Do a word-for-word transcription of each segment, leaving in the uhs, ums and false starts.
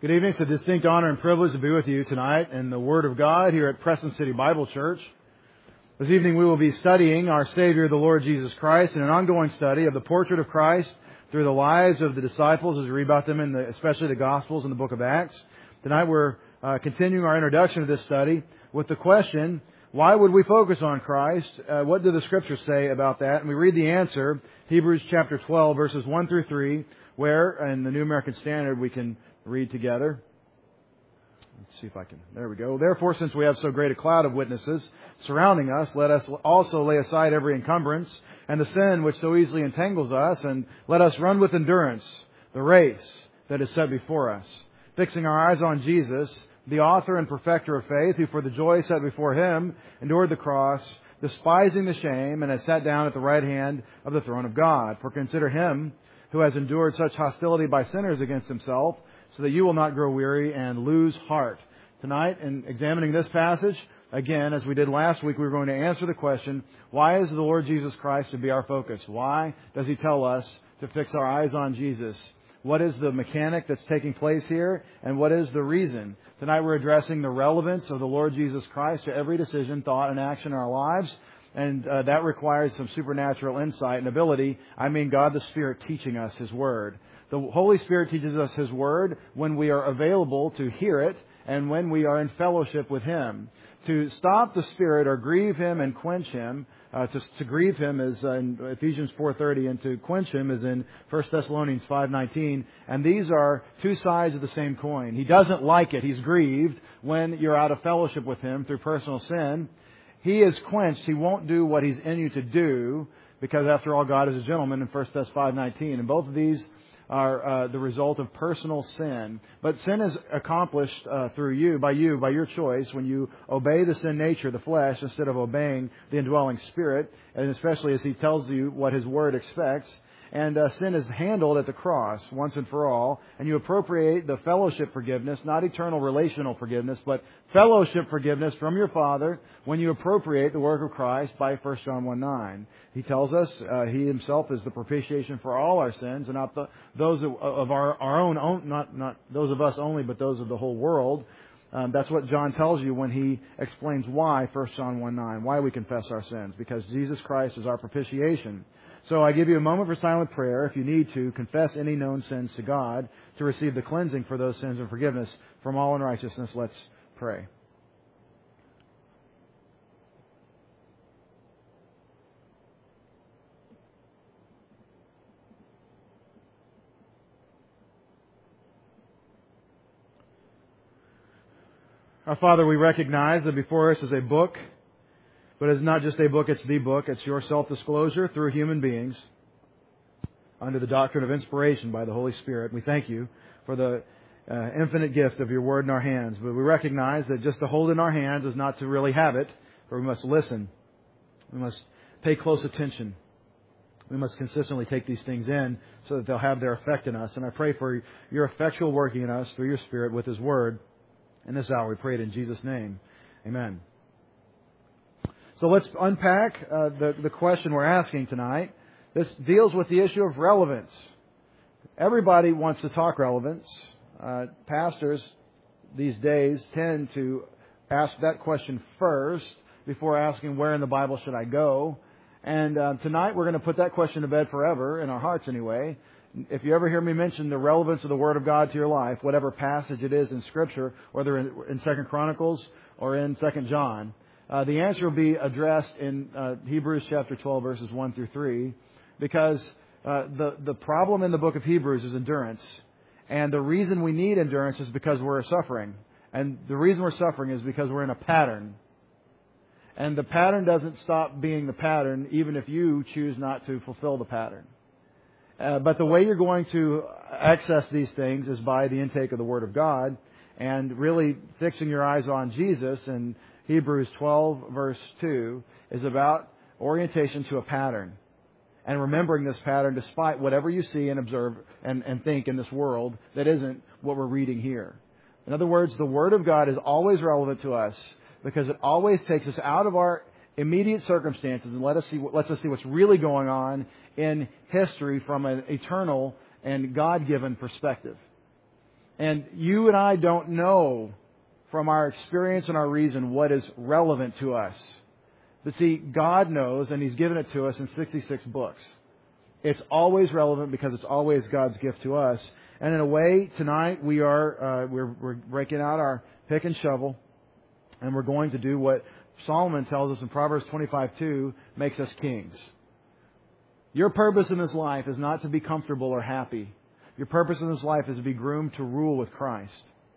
Good evening. It's a distinct honor and privilege to be with you tonight in the Word of God here at Preston City Bible Church. This evening we will be studying our Savior, the Lord Jesus Christ, in an ongoing study of the portrait of Christ through the lives of the disciples as we read about them in the, especially the Gospels and the book of Acts. Tonight we're uh, continuing our introduction to this study with the question, why would we focus on Christ? Uh, what do the Scriptures say about that? And we read the answer, Hebrews chapter twelve, verses one through three, where in the New American Standard we can read together. Let's see if I can. There we go. Therefore, since we have so great a cloud of witnesses surrounding us, let us also lay aside every encumbrance and the sin which so easily entangles us, and let us run with endurance the race that is set before us, fixing our eyes on Jesus, the author and perfecter of faith, who for the joy set before Him endured the cross, despising the shame, and has sat down at the right hand of the throne of God. For consider Him who has endured such hostility by sinners against Himself, so that you will not grow weary and lose heart. Tonight, in examining this passage, again, as we did last week, we're going to answer the question, why is the Lord Jesus Christ to be our focus? Why does He tell us to fix our eyes on Jesus? What is the mechanic that's taking place here? And what is the reason? Tonight we're addressing the relevance of the Lord Jesus Christ to every decision, thought, and action in our lives. And uh, that requires some supernatural insight and ability. I mean God the Spirit teaching us His Word. The Holy Spirit teaches us His Word when we are available to hear it and when we are in fellowship with Him. To stop the Spirit or grieve Him and quench Him, uh, to, to grieve Him is uh, in Ephesians four thirty, and to quench Him is in First Thessalonians five nineteen. And these are two sides of the same coin. He doesn't like it. He's grieved when you're out of fellowship with Him through personal sin. He is quenched. He won't do what He's in you to do, because after all, God is a gentleman in First Thessalonians five nineteen. And both of these are uh, the result of personal sin. But sin is accomplished uh, through you, by you, by your choice, when you obey the sin nature, the flesh, instead of obeying the indwelling Spirit, and especially as He tells you what His Word expects. And uh, sin is handled at the cross once and for all. And you appropriate the fellowship forgiveness, not eternal relational forgiveness, but fellowship forgiveness from your Father when you appropriate the work of Christ by First John one nine. He tells us uh, He Himself is the propitiation for all our sins, and not the, those of, of our, our own, own, not, not those of us only, but those of the whole world. Um, that's what John tells you when he explains why First John one nine, why we confess our sins, because Jesus Christ is our propitiation. So I give you a moment for silent prayer if you need to confess any known sins to God to receive the cleansing for those sins and forgiveness from all unrighteousness. Let's pray. Our Father, we recognize that before us is a book. But it's not just a book, it's the book. It's your self-disclosure through human beings under the doctrine of inspiration by the Holy Spirit. We thank you for the uh, infinite gift of your Word in our hands. But we recognize that just to hold it in our hands is not to really have it, for we must listen. We must pay close attention. We must consistently take these things in so that they'll have their effect in us. And I pray for your effectual working in us through your Spirit with His Word. In this hour we pray it in Jesus' name. Amen. So let's unpack uh, the, the question we're asking tonight. This deals with the issue of relevance. Everybody wants to talk relevance. Uh, pastors these days tend to ask that question first before asking where in the Bible should I go. And uh, tonight we're going to put that question to bed forever, in our hearts anyway. If you ever hear me mention the relevance of the Word of God to your life, whatever passage it is in Scripture, whether in, in Second Chronicles or in Second John, Uh, the answer will be addressed in uh, Hebrews chapter twelve, verses one through three, because uh, the, the problem in the book of Hebrews is endurance. And the reason we need endurance is because we're suffering. And the reason we're suffering is because we're in a pattern. And the pattern doesn't stop being the pattern, even if you choose not to fulfill the pattern. Uh, but the way you're going to access these things is by the intake of the Word of God, and really fixing your eyes on Jesus. And Hebrews twelve, verse two, is about orientation to a pattern. And remembering this pattern despite whatever you see and observe and, and think in this world that isn't what we're reading here. In other words, the Word of God is always relevant to us because it always takes us out of our immediate circumstances and let us see, lets us see what's really going on in history from an eternal and God-given perspective. And you and I don't know from our experience and our reason what is relevant to us. But see, God knows, and He's given it to us in sixty-six books. It's always relevant because it's always God's gift to us. And in a way, tonight we are uh, we're, we're breaking out our pick and shovel, and we're going to do what Solomon tells us in Proverbs twenty-five two makes us kings. Your purpose in this life is not to be comfortable or happy. Your purpose in this life is to be groomed to rule with Christ.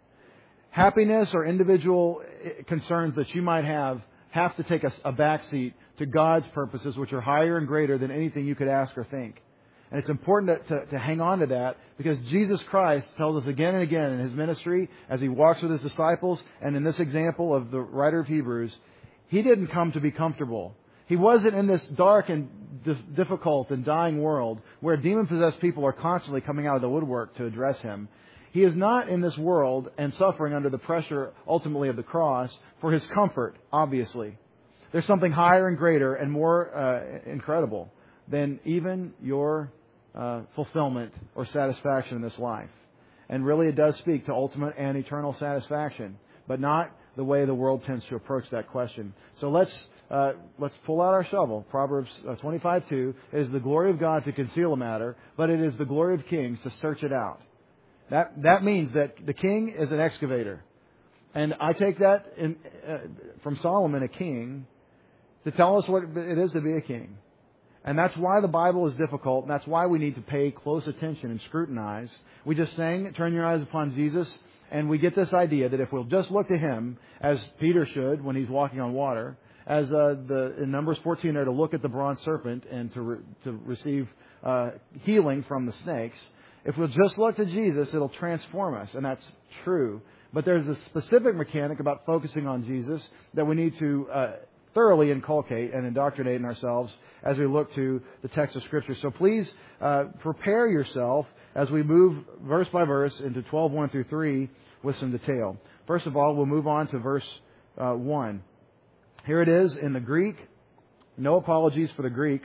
Happiness or individual concerns that you might have have to take a, a backseat to God's purposes, which are higher and greater than anything you could ask or think. And it's important to, to, to hang on to that, because Jesus Christ tells us again and again in His ministry, as He walks with His disciples, and in this example of the writer of Hebrews, He didn't come to be comfortable. He wasn't in this dark and difficult and dying world where demon-possessed people are constantly coming out of the woodwork to address Him. He is not in this world and suffering under the pressure ultimately of the cross for His comfort, obviously. There's something higher and greater and more uh, incredible than even your uh, fulfillment or satisfaction in this life. And really it does speak to ultimate and eternal satisfaction, but not the way the world tends to approach that question. So let's uh, let's pull out our shovel. Proverbs twenty-five two, it is the glory of God to conceal a matter, but it is the glory of kings to search it out. That that means that the king is an excavator. And I take that in, uh, from Solomon, a king, to tell us what it is to be a king. And that's why the Bible is difficult, and that's why we need to pay close attention and scrutinize. We just sang, turn your eyes upon Jesus, and we get this idea that if we'll just look to Him, as Peter should when he's walking on water, as uh, the in Numbers fourteen there, to look at the bronze serpent and to re, to receive uh, healing from the snakes, if we'll just look to Jesus, it'll transform us, and that's true. But there's a specific mechanic about focusing on Jesus that we need to uh, thoroughly inculcate and indoctrinate in ourselves as we look to the text of Scripture. So please uh, prepare yourself as we move verse by verse into twelve one through three with some detail. First of all, we'll move on to verse uh, one. Here it is in the Greek. No apologies for the Greek.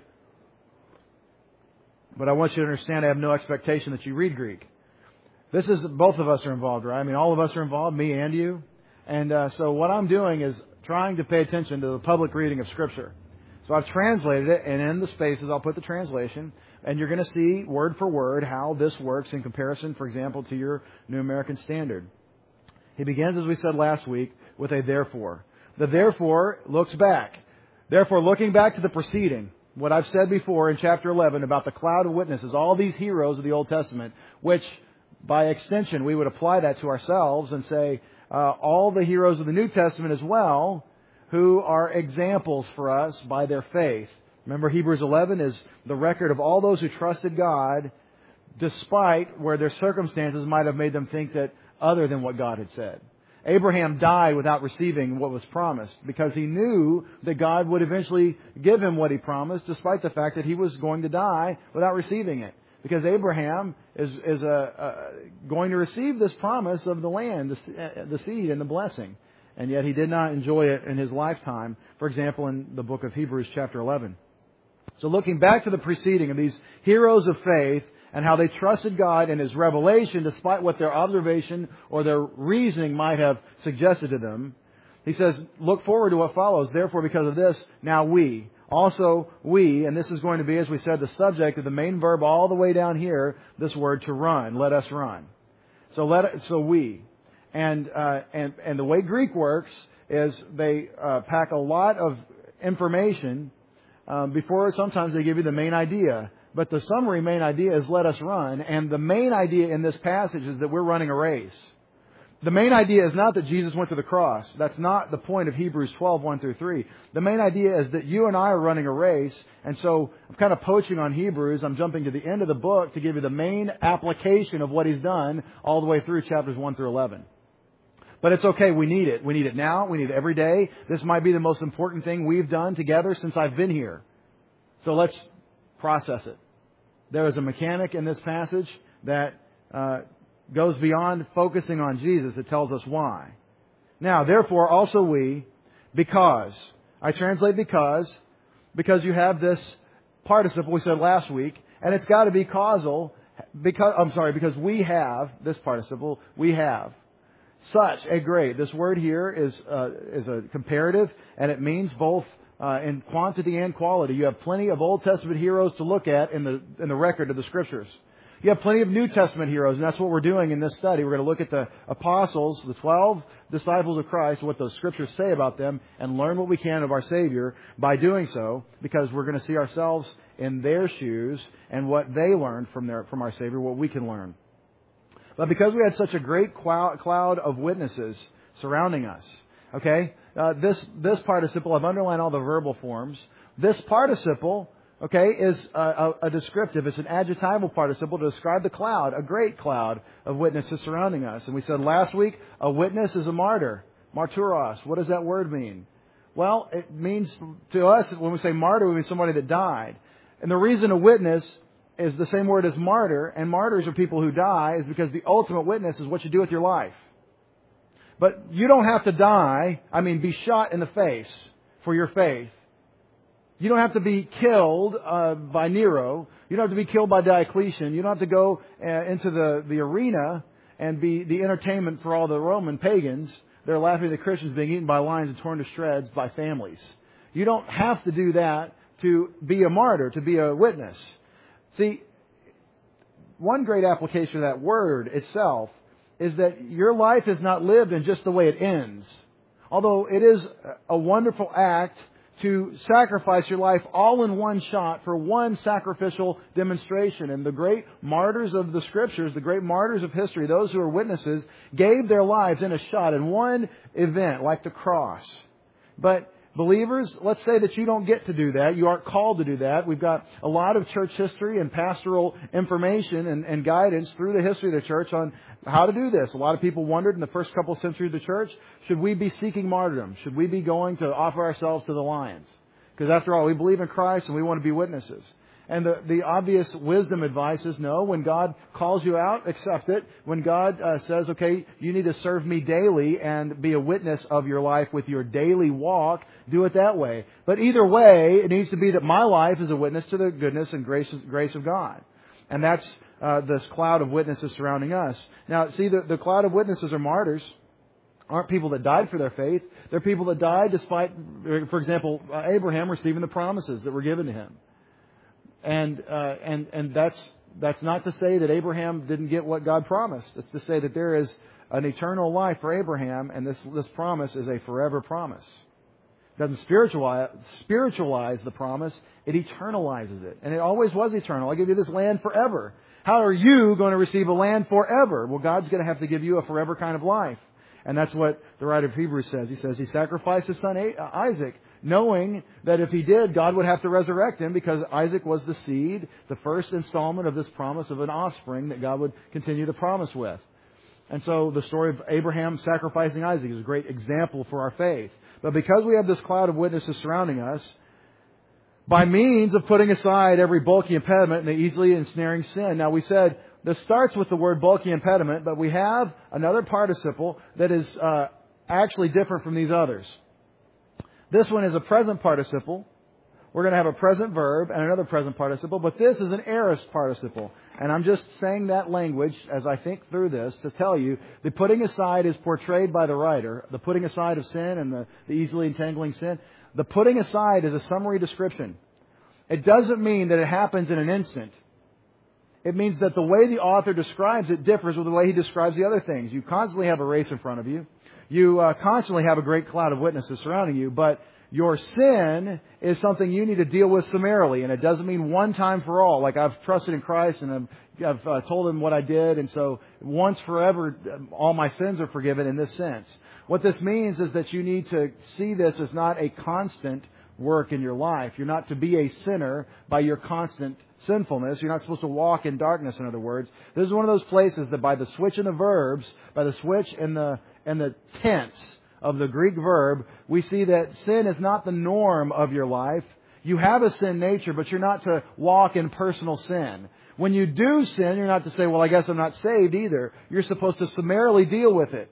But I want you to understand I have no expectation that you read Greek. This is, both of us are involved, right? I mean, all of us are involved, me and you. And uh, so what I'm doing is trying to pay attention to the public reading of Scripture. So I've translated it, and in the spaces I'll put the translation. And you're going to see word for word how this works in comparison, for example, to your New American Standard. He begins, as we said last week, with a therefore. The therefore looks back. Therefore, looking back to the preceding, what I've said before in chapter eleven about the cloud of witnesses, all these heroes of the Old Testament, which by extension we would apply that to ourselves and say uh, all the heroes of the New Testament as well, who are examples for us by their faith. Remember, Hebrews eleven is the record of all those who trusted God despite where their circumstances might have made them think that other than what God had said. Abraham died without receiving what was promised because he knew that God would eventually give him what He promised, despite the fact that he was going to die without receiving it. Because Abraham is, is a, a, going to receive this promise of the land, the, the seed and the blessing. And yet he did not enjoy it in his lifetime, for example, in the book of Hebrews chapter eleven. So looking back to the preceding of these heroes of faith, and how they trusted God and His revelation despite what their observation or their reasoning might have suggested to them. He says, look forward to what follows. Therefore, because of this, now we, also we, and this is going to be, as we said, the subject of the main verb all the way down here, this word to run. Let us run. So let it, so we. And, uh, and, and the way Greek works is they uh, pack a lot of information um, before sometimes they give you the main idea. But the summary main idea is let us run. And the main idea in this passage is that we're running a race. The main idea is not that Jesus went to the cross. That's not the point of Hebrews twelve one through three. The main idea is that you and I are running a race. And so I'm kind of poaching on Hebrews. I'm jumping to the end of the book to give you the main application of what He's done all the way through chapters one through eleven. But it's okay. We need it. We need it now. We need it every day. This might be the most important thing we've done together since I've been here. So let's process it. There is a mechanic in this passage that uh, goes beyond focusing on Jesus. It tells us why. Now, therefore, also we, because. I translate because, because you have this participle we said last week, and it's got to be causal. because, I'm sorry, because we have, this participle, we have such a great, this word here is, uh, is a comparative, and it means both uh, in quantity and quality. You have plenty of Old Testament heroes to look at in the, in the record of the Scriptures. You have plenty of New Testament heroes, and that's what we're doing in this study. We're going to look at the apostles, the twelve disciples of Christ, what those Scriptures say about them, and learn what we can of our Savior by doing so, because we're going to see ourselves in their shoes and what they learned from their from our Savior, what we can learn. But because we had such a great cloud of witnesses surrounding us, okay, uh, this this participle, I've underlined all the verbal forms. This participle, okay, is a, a, a descriptive. It's an adjectival participle to describe the cloud, a great cloud of witnesses surrounding us. And we said last week, a witness is a martyr. Martyros. What does that word mean? Well, it means to us, when we say martyr, we mean somebody that died. And the reason a witness is the same word as martyr, and martyrs are people who die, is because the ultimate witness is what you do with your life. But you don't have to die, I mean, be shot in the face for your faith. You don't have to be killed uh, by Nero. You don't have to be killed by Diocletian. You don't have to go uh, into the, the arena and be the entertainment for all the Roman pagans. They're laughing at the Christians being eaten by lions and torn to shreds by families. You don't have to do that to be a martyr, to be a witness. See, one great application of that word itself is that your life is not lived in just the way it ends. Although it is a wonderful act to sacrifice your life all in one shot for one sacrificial demonstration. And the great martyrs of the Scriptures, the great martyrs of history, those who are witnesses, gave their lives in a shot, in one event, like the cross. But believers, let's say that you don't get to do that. You aren't called to do that. We've got a lot of church history and pastoral information and, and guidance through the history of the church on how to do this. A lot of people wondered in the first couple of centuries of the church, should we be seeking martyrdom? Should we be going to offer ourselves to the lions? Because after all, we believe in Christ and we want to be witnesses. And the, the obvious wisdom advice is no. When God calls you out, accept it. When God uh, says, okay, you need to serve me daily and be a witness of your life with your daily walk, do it that way. But either way, it needs to be that my life is a witness to the goodness and grace, grace of God. And that's uh, this cloud of witnesses surrounding us. Now, see, the, the cloud of witnesses are martyrs. Aren't people that died for their faith. They're people that died despite, for example, uh, Abraham receiving the promises that were given to him. And uh, and and that's that's not to say that Abraham didn't get what God promised. It's to say that there is an eternal life for Abraham, and this this promise is a forever promise. It doesn't spiritualize spiritualize the promise; it eternalizes it, and it always was eternal. I give you this land forever. How are you going to receive a land forever? Well, God's going to have to give you a forever kind of life, and that's what the writer of Hebrews says. He says He sacrificed His son Isaac, knowing that if He did, God would have to resurrect him, because Isaac was the seed, the first installment of this promise of an offspring that God would continue to promise with. And so the story of Abraham sacrificing Isaac is a great example for our faith. But because we have this cloud of witnesses surrounding us, by means of putting aside every bulky impediment and the easily ensnaring sin. Now we said this starts with the word bulky impediment, but we have another participle that is uh, actually different from these others. This one is a present participle. We're going to have a present verb and another present participle, but this is an aorist participle. And I'm just saying that language as I think through this to tell you the putting aside is portrayed by the writer, the putting aside of sin and the, the easily entangling sin. The putting aside is a summary description. It doesn't mean that it happens in an instant. It means that the way the author describes it differs with the way he describes the other things. You constantly have a race in front of you. You uh, constantly have a great cloud of witnesses surrounding you, but your sin is something you need to deal with summarily, and it doesn't mean one time for all. Like I've trusted in Christ and I've, I've uh, told Him what I did, and so once forever all my sins are forgiven in this sense. What this means is that you need to see this as not a constant work in your life. You're not to be a sinner by your constant sinfulness. You're not supposed to walk in darkness, in other words. This is one of those places that by the switch in the verbs, by the switch in the in the tense of the Greek verb, we see that sin is not the norm of your life. You have a sin nature, but you're not to walk in personal sin. When you do sin, you're not to say, well, I guess I'm not saved either. You're supposed to summarily deal with it.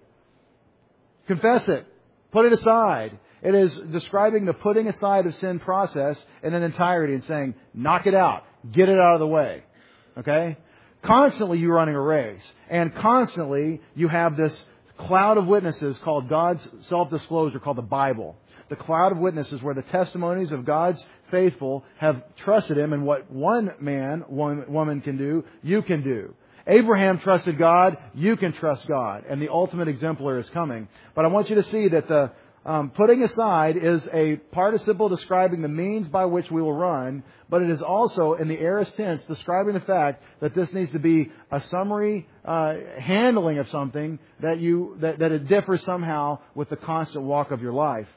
Confess it. Put it aside. It is describing the putting aside of sin process in an entirety and saying, knock it out. Get it out of the way. Okay? Constantly you're running a race. And constantly you have this cloud of witnesses called God's self-disclosure, called the Bible. The cloud of witnesses where the testimonies of God's faithful have trusted Him, and what one man, one woman can do, you can do. Abraham trusted God, you can trust God. And the ultimate exemplar is coming. But I want you to see that the um, putting aside is a participle describing the means by which we will run, but it is also in the aorist tense describing the fact that this needs to be a summary uh, handling of something that you that, that it differs somehow with the constant walk of your life.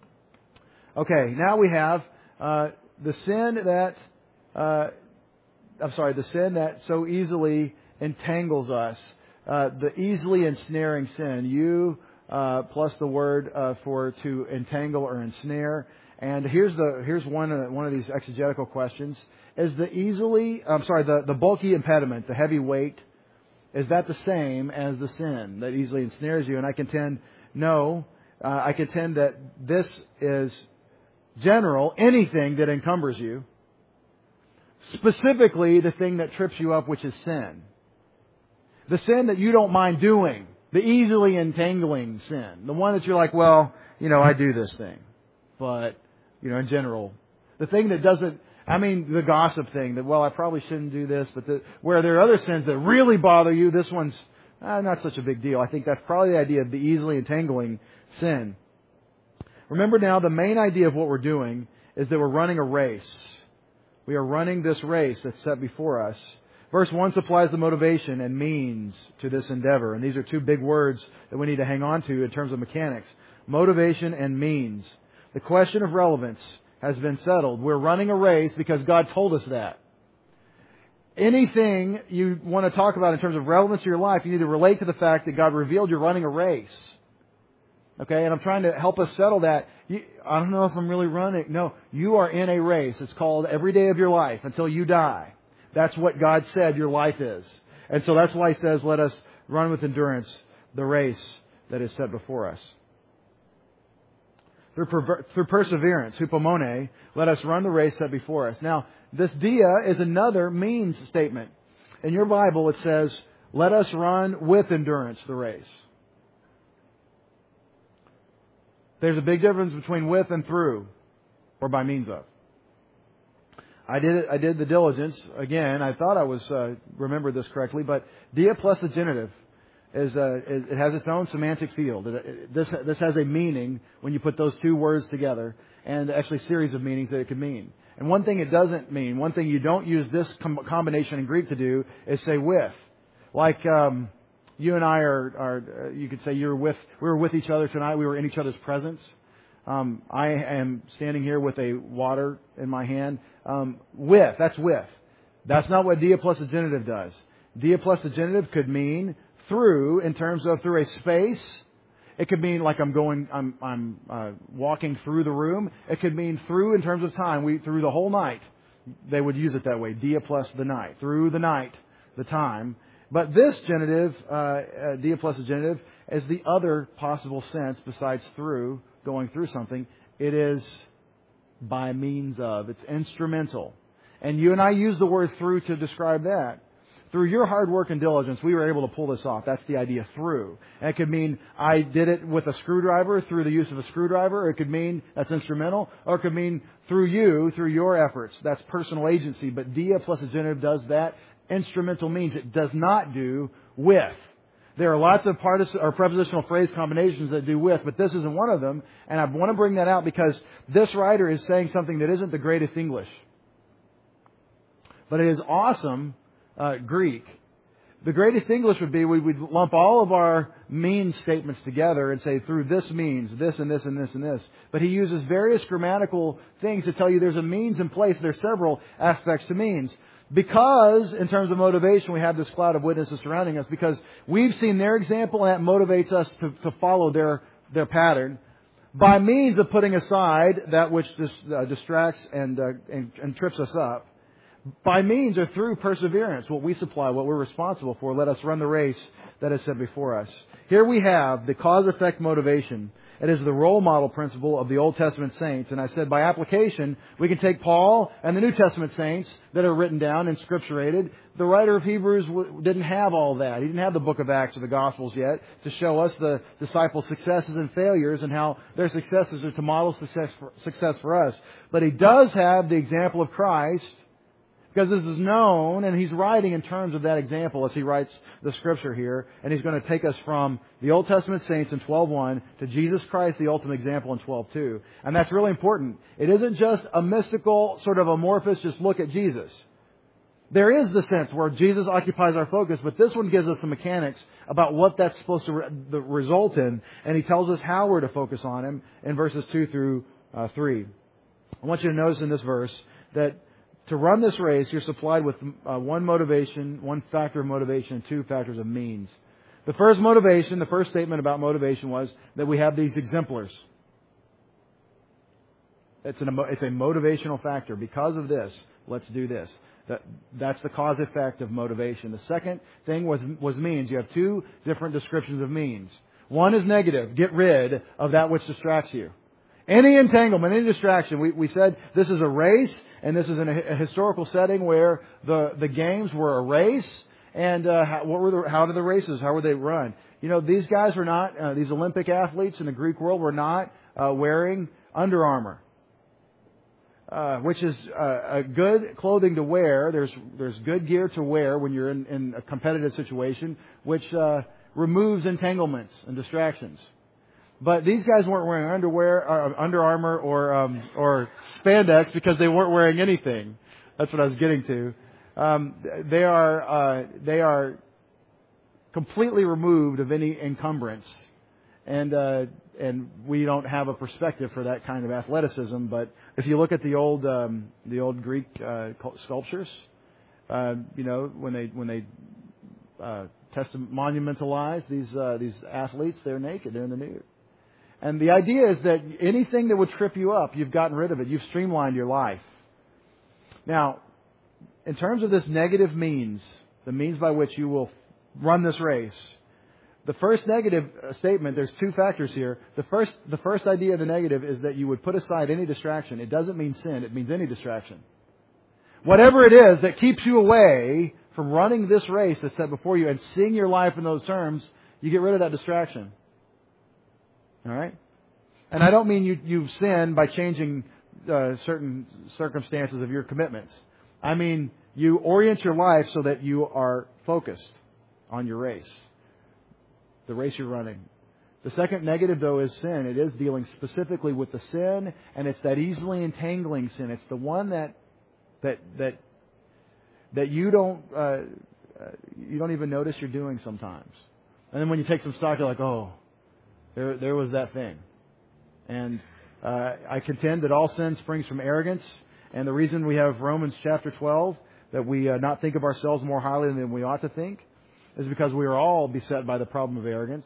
Okay, now we have uh, the sin that uh, I'm sorry, the sin that so easily entangles us, uh, the easily ensnaring sin. You uh, plus the word uh, for to entangle or ensnare. And here's the here's one of the, one of these exegetical questions: is the easily I'm sorry the the bulky impediment, the heavy weight, is that the same as the sin that easily ensnares you? And I contend no. Uh, I contend that this is general, anything that encumbers you. Specifically, the thing that trips you up, which is sin. The sin that you don't mind doing. The easily entangling sin. The one that you're like, well, you know, I do this thing. But, you know, in general. The thing that doesn't, I mean, the gossip thing. That, well, I probably shouldn't do this. But the, where there are other sins that really bother you, this one's uh, not such a big deal. I think that's probably the idea of the easily entangling sin. Remember now, the main idea of what we're doing is that we're running a race. We are running this race that's set before us. Verse one supplies the motivation and means to this endeavor. And these are two big words that we need to hang on to in terms of mechanics. Motivation and means. The question of relevance has been settled. We're running a race because God told us that. Anything you want to talk about in terms of relevance to your life, you need to relate to the fact that God revealed you're running a race. Okay, and I'm trying to help us settle that. You, I don't know if I'm really running. No, you are in a race. It's called every day of your life until you die. That's what God said your life is. And so that's why He says, let us run with endurance the race that is set before us. Through, perver- through perseverance, hupomone, let us run the race set before us. Now, this dia is another means statement. In your Bible, it says, let us run with endurance the race. There's a big difference between with and through, or by means of. I did it, I did the diligence again. I thought I was uh, remembered this correctly, but dia plus the genitive is uh, it has its own semantic field. It, it, this this has a meaning when you put those two words together, and actually a series of meanings that it could mean. And one thing it doesn't mean, one thing you don't use this com- combination in Greek to do is say with, like. Um, You and I are, are uh, you could say you're with, we were with each other tonight. We were in each other's presence. Um, I am standing here with a water in my hand. Um, with, that's with. That's not what dia plus the genitive does. Dia plus the genitive could mean through in terms of through a space. It could mean like I'm going, I'm, I'm uh, walking through the room. It could mean through in terms of time. We through the whole night. They would use it that way. Dia plus the night. Through the night, the time. But this genitive, uh, uh, dia plus the genitive, is the other possible sense besides through, going through something. It is by means of. It's instrumental. And you and I use the word through to describe that. Through your hard work and diligence, we were able to pull this off. That's the idea through. And it could mean I did it with a screwdriver through the use of a screwdriver. Or it could mean that's instrumental. Or it could mean through you, through your efforts. That's personal agency. But dia plus the genitive does that. Instrumental means it does not do with. There are lots of partic- or prepositional phrase combinations that do with, but this isn't one of them. And I want to bring that out because this writer is saying something that isn't the greatest English. But it is awesome uh, Greek. The greatest English would be we would lump all of our means statements together and say through this means this and this and this and this. But he uses various grammatical things to tell you there's a means in place. There's several aspects to means. Because, in terms of motivation, we have this cloud of witnesses surrounding us. Because we've seen their example and that motivates us to, to follow their, their pattern. By means of putting aside that which dis, uh, distracts and, uh, and, and trips us up. By means or through perseverance, what we supply, what we're responsible for, let us run the race that is set before us. Here we have the cause-effect motivation. It is the role model principle of the Old Testament saints. And I said by application, we can take Paul and the New Testament saints that are written down and scripturated. The writer of Hebrews didn't have all that. He didn't have the book of Acts or the Gospels yet to show us the disciples' successes and failures and how their successes are to model success for, success for us. But he does have the example of Christ, because this is known, and he's writing in terms of that example as he writes the Scripture here. And he's going to take us from the Old Testament saints in twelve one to Jesus Christ, the ultimate example, in twelve two. And that's really important. It isn't just a mystical, sort of amorphous, just look at Jesus. There is the sense where Jesus occupies our focus, but this one gives us the mechanics about what that's supposed to re- the result in. And he tells us how we're to focus on Him in verses two through three. I want you to notice in this verse that to run this race, you're supplied with uh, one motivation, one factor of motivation, and two factors of means. The first motivation, the first statement about motivation was that we have these exemplars. It's, an, it's a motivational factor. Because of this, let's do this. That, that's the cause-effect of motivation. The second thing was, was means. You have two different descriptions of means. One is negative. Get rid of that which distracts you. Any entanglement, any distraction. We, we said this is a race, and this is in a, a historical setting where the, the games were a race. And uh, how, what were the, how did the races, how were they run? You know, these guys were not, uh, these Olympic athletes in the Greek world were not uh, wearing Under Armour, uh, which is uh, a good clothing to wear. There's there's good gear to wear when you're in, in a competitive situation, which uh, removes entanglements and distractions. But these guys weren't wearing underwear, uh, Under Armour, or um, or spandex because they weren't wearing anything. That's what I was getting to. Um, they are uh, they are completely removed of any encumbrance, and uh, and we don't have a perspective for that kind of athleticism. But if you look at the old um, the old Greek uh, sculptures, uh, you know when they when they uh, test monumentalize these uh, these athletes, they're naked, they're in the nude. And the idea is that anything that would trip you up, you've gotten rid of it. You've streamlined your life. Now, in terms of this negative means, the means by which you will run this race, the first negative statement, there's two factors here. The first, the first idea of the negative is that you would put aside any distraction. It doesn't mean sin. It means any distraction. Whatever it is that keeps you away from running this race that's set before you and seeing your life in those terms, you get rid of that distraction. All right? And I don't mean you, you've sinned by changing uh, certain circumstances of your commitments. I mean you orient your life so that you are focused on your race, the race you're running. The second negative, though, is sin. It is dealing specifically with the sin, and it's that easily entangling sin. It's the one that that that that you don't uh, you don't even notice you're doing sometimes. And then when you take some stock, you're like, oh, There, there was that thing. And uh, I contend that all sin springs from arrogance. And the reason we have Romans chapter twelve, that we uh, not think of ourselves more highly than we ought to think, is because we are all beset by the problem of arrogance.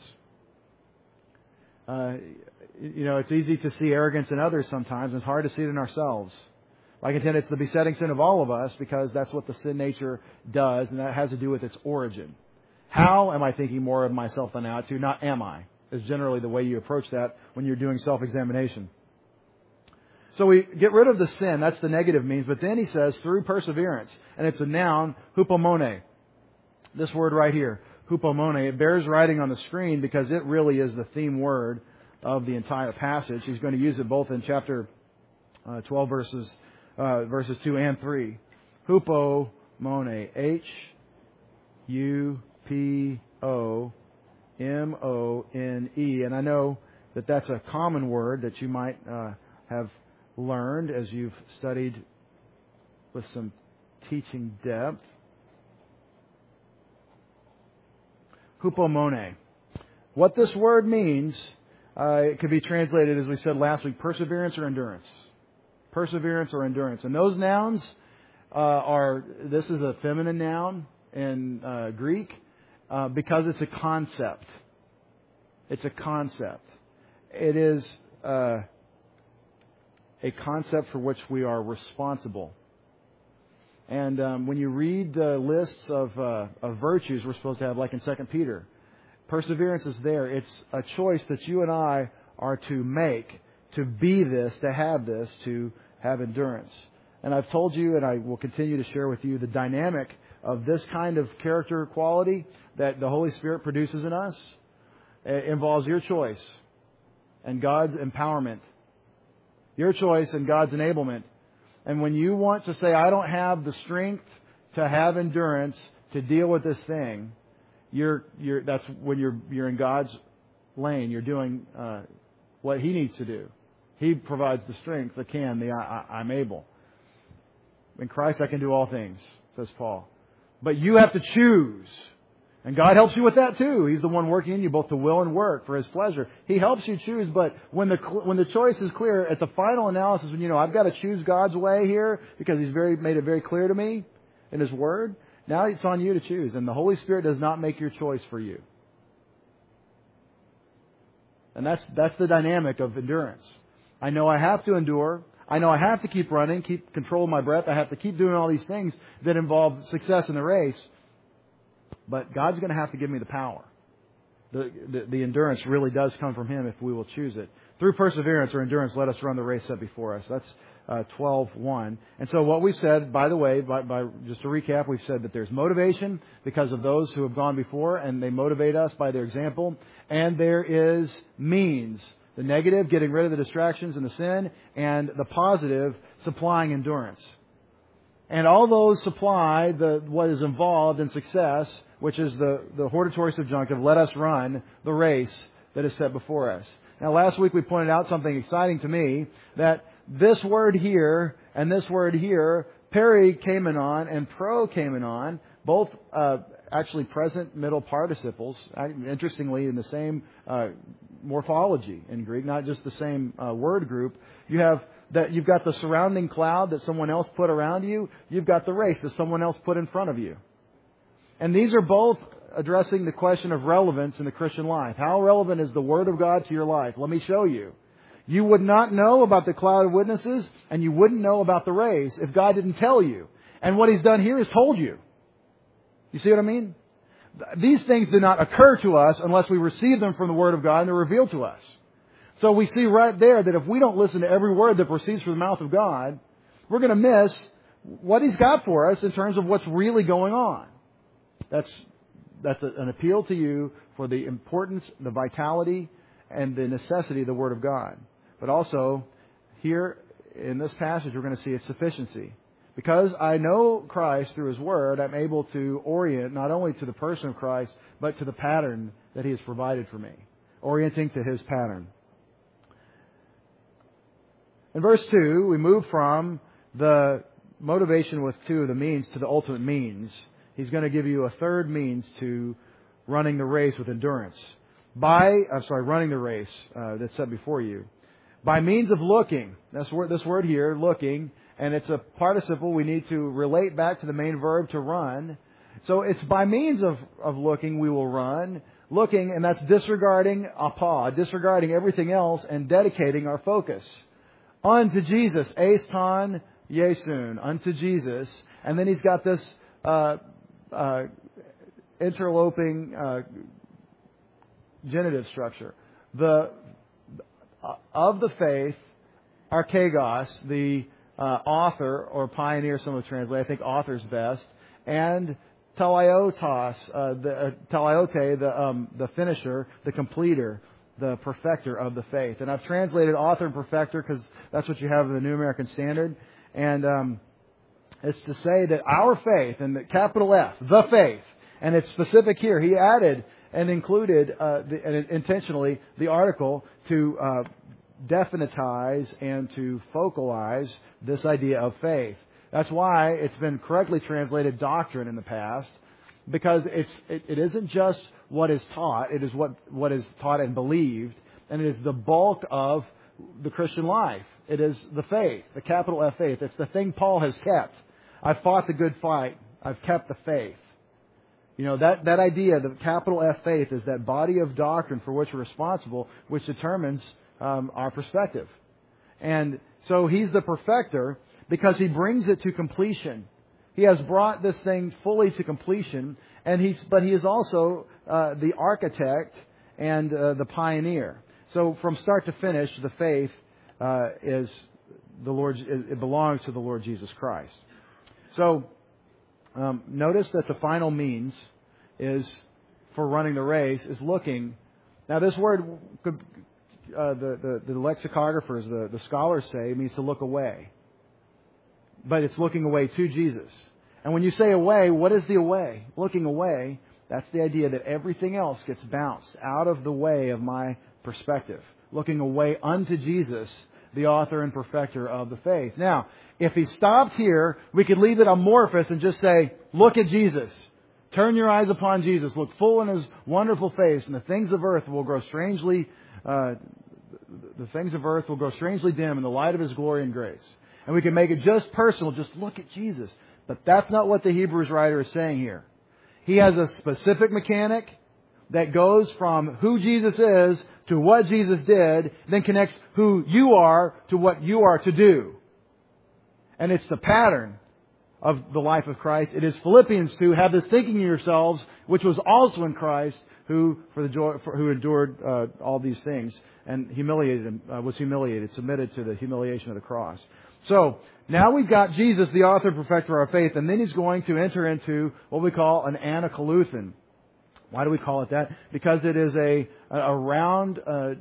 Uh, you know, it's easy to see arrogance in others sometimes, and it's hard to see it in ourselves. I contend it's the besetting sin of all of us, because that's what the sin nature does, and that has to do with its origin. How am I thinking more of myself than I ought to? Not am I. Is generally the way you approach that when you're doing self-examination. So we get rid of the sin. That's the negative means. But then he says, through perseverance. And it's a noun, hupomone. This word right here, hupomone. It bears writing on the screen because it really is the theme word of the entire passage. He's going to use it both in chapter uh, twelve, verses uh, verses two and three. Hupomone. H U P O M O N E. And I know that that's a common word that you might uh, have learned as you've studied with some teaching depth. Hupomone. What this word means, uh, it could be translated, as we said last week, perseverance or endurance. Perseverance or endurance. And those nouns uh, are, this is a feminine noun in uh, Greek. Uh, because it's a concept. It's a concept. It is uh, a concept for which we are responsible. And um, when you read the lists of, uh, of virtues we're supposed to have, like in Second Peter, perseverance is there. It's a choice that you and I are to make, to be this, to have this, to have endurance. And I've told you, and I will continue to share with you, the dynamic of this kind of character quality that the Holy Spirit produces in us. It involves your choice and God's empowerment. Your choice and God's enablement. And when you want to say, I don't have the strength to have endurance to deal with this thing, you're, you're, that's when you're, you're in God's lane. You're doing uh, what He needs to do. He provides the strength, the can, the I, I, I'm able. In Christ I can do all things, says Paul. But you have to choose. And God helps you with that too. He's the one working in you both to will and work for His pleasure. He helps you choose, but when the when the choice is clear, at the final analysis, when you know, I've got to choose God's way here because He's very made it very clear to me in His Word, now it's on you to choose. And the Holy Spirit does not make your choice for you. And that's that's the dynamic of endurance. I know I have to endure. I know I have to keep running, keep control of my breath. I have to keep doing all these things that involve success in the race. But God's going to have to give me the power. The, the, the endurance really does come from Him if we will choose it. Through perseverance or endurance, let us run the race set before us. That's uh, twelve one. And so what we've said, by the way, by, by just to recap, we've said that there's motivation because of those who have gone before, and they motivate us by their example. And there is means. The negative, getting rid of the distractions and the sin, and the positive, supplying endurance. And all those supply the what is involved in success, which is the, the hortatory subjunctive, let us run the race that is set before us. Now, last week we pointed out something exciting to me, that this word here and this word here, perikamenon and prokamenon, both uh, actually present middle participles, interestingly in the same uh, morphology in Greek, not just the same uh, word group. You have that you've got the surrounding cloud that someone else put around you. You've got the race that someone else put in front of you. And these are both addressing the question of relevance in the Christian life. How relevant is the Word of God to your life? Let me show you. You would not know about the cloud of witnesses, and you wouldn't know about the race if God didn't tell you. And what He's done here is told you. You see what I mean? These things did not occur to us unless we receive them from the Word of God and they're revealed to us. So we see right there that if we don't listen to every word that proceeds from the mouth of God, we're going to miss what He's got for us in terms of what's really going on. That's that's a, an appeal to you for the importance, the vitality, and the necessity of the Word of God. But also, here in this passage, we're going to see its sufficiency. Because I know Christ through His Word, I'm able to orient not only to the person of Christ, but to the pattern that He has provided for me. Orienting to His pattern. In verse two, we move from the motivation with two of the means to the ultimate means. He's going to give you a third means to running the race with endurance. By, I'm sorry, running the race uh, that's set before you. By means of looking. That's word, this word here, looking. And it's a participle we need to relate back to the main verb to run. So it's by means of, of looking we will run. Looking, and that's disregarding apa, disregarding everything else and dedicating our focus. Unto Jesus, eston Yesun, unto Jesus. And then he's got this uh, uh, interloping uh, genitive structure. The uh, of the faith, archegos, the uh, author or pioneer, some of the translate, I think author's best, and teleiotos, uh, the uh, teleiote, the um, the finisher, the completer, the perfecter of the faith. And I've translated author and perfecter because that's what you have in the New American Standard. And um, it's to say that our faith, and the capital F, the faith, and it's specific here. He added and included uh, the, and intentionally the article to uh, definitize and to focalize this idea of faith. That's why it's been correctly translated doctrine in the past, because it's it, it isn't just what is taught, it is what, what is taught and believed, and it is the bulk of the Christian life. It is the faith, the capital F faith. It's the thing Paul has kept. I've fought the good fight. I've kept the faith. You know, that, that idea, the capital F faith, is that body of doctrine for which we're responsible, which determines um, our perspective. And so he's the perfecter because he brings it to completion. He has brought this thing fully to completion, and he's but he is also uh, the architect and uh, the pioneer. So from start to finish, the faith uh, is the Lord. It belongs to the Lord Jesus Christ. So um, notice that the final means is for running the race is looking. Now this word, uh, the, the the lexicographers, the the scholars say, means to look away. But it's looking away to Jesus. And when you say away, what is the away? Looking away, that's the idea that everything else gets bounced out of the way of my perspective. Looking away unto Jesus, the author and perfecter of the faith. Now, if he stopped here, we could leave it amorphous and just say, look at Jesus. Turn your eyes upon Jesus. Look full in His wonderful face, and the things of earth will grow strangely, uh, the things of earth will grow strangely dim in the light of His glory and grace. And we can make it just personal. Just look at Jesus. But that's not what the Hebrews writer is saying here. He has a specific mechanic that goes from who Jesus is to what Jesus did, then connects who you are to what you are to do. And it's the pattern of the life of Christ. It is Philippians two, have this thinking in yourselves, which was also in Christ, who for the joy, for, who endured uh, all these things and humiliated him, uh, was humiliated, submitted to the humiliation of the cross. So, now we've got Jesus, the author and perfecter of our faith, and then He's going to enter into what we call an anakoluthon. Why do we call it that? Because it is a, a round, uh, uh,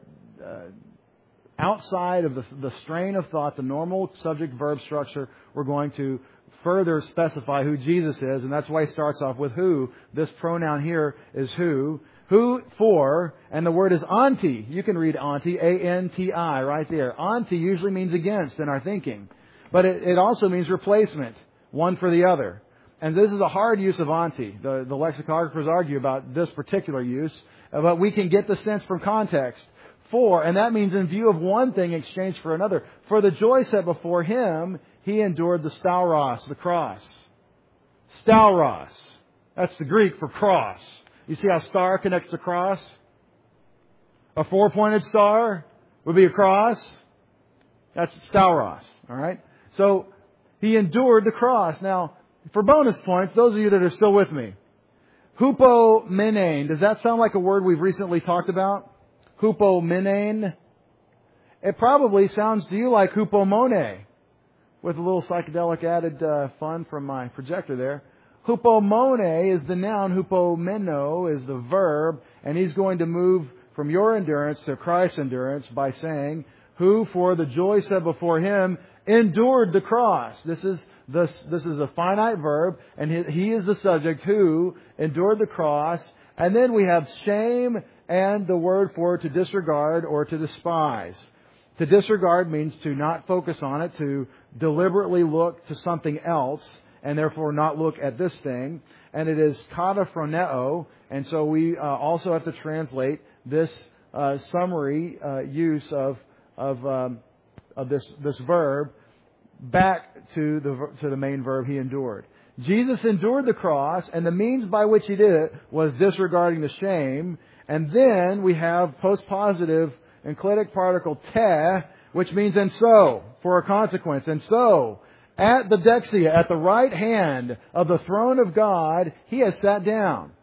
outside of the, the strain of thought, the normal subject-verb structure, we're going to further specify who Jesus is, and that's why He starts off with who. This pronoun here is who. Who for, and the word is anti. You can read anti, A N T I, right there. Anti usually means against in our thinking. But it, it also means replacement, one for the other. And this is a hard use of anti. The, the lexicographers argue about this particular use, but we can get the sense from context. For, and that means in view of one thing exchanged for another. For the joy set before Him, He endured the stauros, the cross. Stauros. That's the Greek for cross. You see how star connects to cross? A four-pointed star would be a cross. That's stauros. All right? So, He endured the cross. Now, for bonus points, those of you that are still with me, hupomenein, does that sound like a word we've recently talked about? Hupomenein? It probably sounds to you like hupomone, with a little psychedelic added uh, fun from my projector there. Hupomone is the noun, hupomeno is the verb, and he's going to move from your endurance to Christ's endurance by saying, who for the joy set before Him endured the cross. This is this this is a finite verb, and he, he is the subject who endured the cross. And then we have shame and the word for to disregard or to despise. To disregard means to not focus on it, to deliberately look to something else, and therefore not look at this thing. And it is kataphroneo, and so we uh, also have to translate this uh, summary uh, use of of um, of this this verb back to the to the main verb, He endured. Jesus endured the cross, and the means by which He did it was disregarding the shame. And then we have postpositive enclitic particle te, which means and so, for a consequence. And so, at the dexia, at the right hand of the throne of God, He has sat down.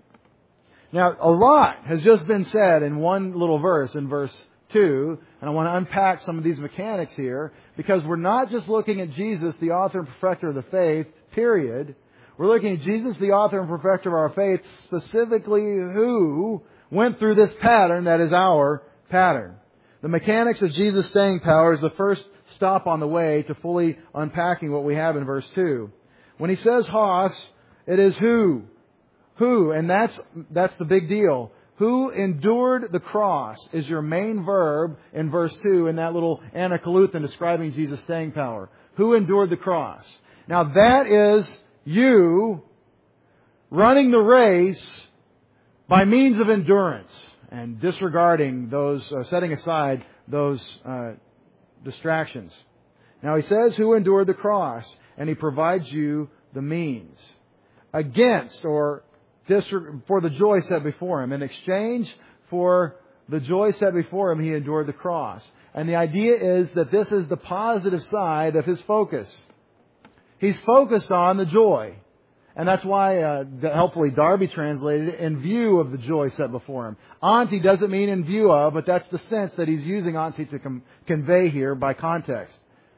Now, a lot has just been said in one little verse, in verse two, and I want to unpack some of these mechanics here, because we're not just looking at Jesus, the author and perfecter of the faith, period. We're looking at Jesus, the author and perfecter of our faith, specifically who went through this pattern that is our pattern. The mechanics of Jesus' staying power is the first stop on the way to fully unpacking what we have in verse two. When he says hos, it is who. Who, and that's that's the big deal. Who endured the cross is your main verb in verse two in that little anakoluthon describing Jesus' staying power. Who endured the cross? Now that is you running the race by means of endurance and disregarding those, uh, setting aside those uh, distractions. Now he says who endured the cross, and he provides you the means against or for the joy set before him. In exchange for the joy set before him, he endured the cross. And the idea is that this is the positive side of his focus. He's focused on the joy. And that's why, uh, helpfully, Darby translated it, in view of the joy set before him. Ante doesn't mean in view of, but that's the sense that he's using ante to com- convey here by context.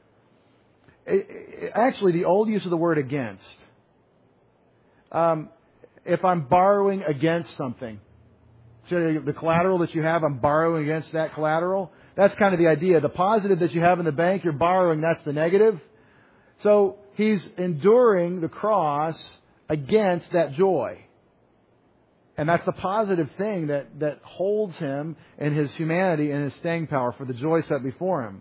It, it, actually, the old use of the word against. Um, if I'm borrowing against something, so the collateral that you have, I'm borrowing against that collateral. That's kind of the idea. The positive that you have in the bank, you're borrowing, that's the negative. So he's enduring the cross against that joy. And that's the positive thing that, that holds him in his humanity and his staying power for the joy set before him.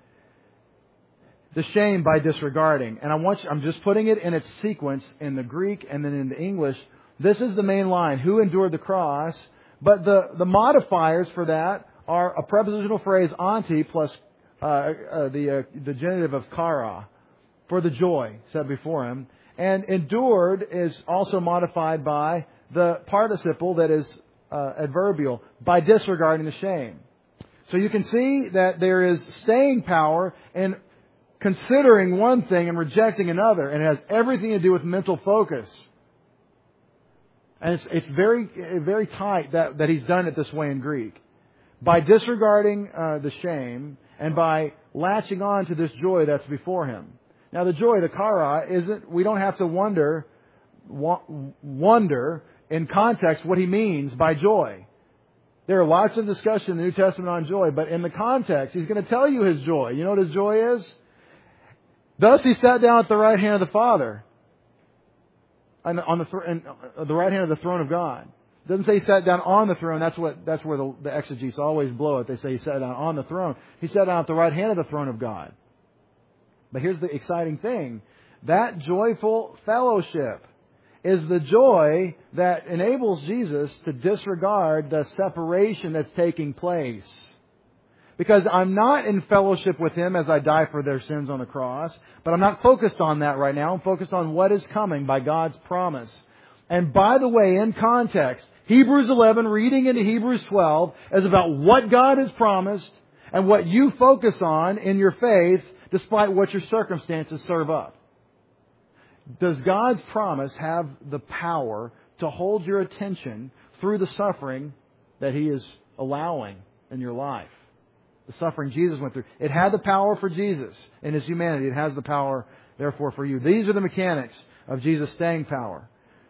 The shame by disregarding. And I want you, I'm just putting it in its sequence in the Greek and then in the English. This is the main line. Who endured the cross? But the, the modifiers for that are a prepositional phrase ante plus uh, uh, the, uh, the genitive of kara for the joy set before him. And endured is also modified by the participle that is uh, adverbial, by disregarding the shame. So you can see that there is staying power in considering one thing and rejecting another. And it has everything to do with mental focus. And it's, it's very, very tight that, that he's done it this way in Greek. By disregarding uh, the shame and by latching on to this joy that's before him. Now the joy, the kara, isn't, we don't have to wonder, wonder in context what he means by joy. There are lots of discussion in the New Testament on joy, but in the context, he's going to tell you his joy. You know what his joy is? Thus he sat down at the right hand of the Father, on the, on the, th- the right hand of the throne of God. It doesn't say he sat down on the throne. That's what that's where the, the exegetes always blow it. They say he sat down on the throne. He sat down at the right hand of the throne of God. But here's the exciting thing. That joyful fellowship is the joy that enables Jesus to disregard the separation that's taking place. Because I'm not in fellowship with Him as I die for their sins on the cross, but I'm not focused on that right now. I'm focused on what is coming by God's promise. And by the way, in context, Hebrews eleven, reading into Hebrews twelve, is about what God has promised and what you focus on in your faith despite what your circumstances serve up. Does God's promise have the power to hold your attention through the suffering that He is allowing in your life? The suffering Jesus went through. It had the power for Jesus in His humanity. It has the power, therefore, for you. These are the mechanics of Jesus' staying power.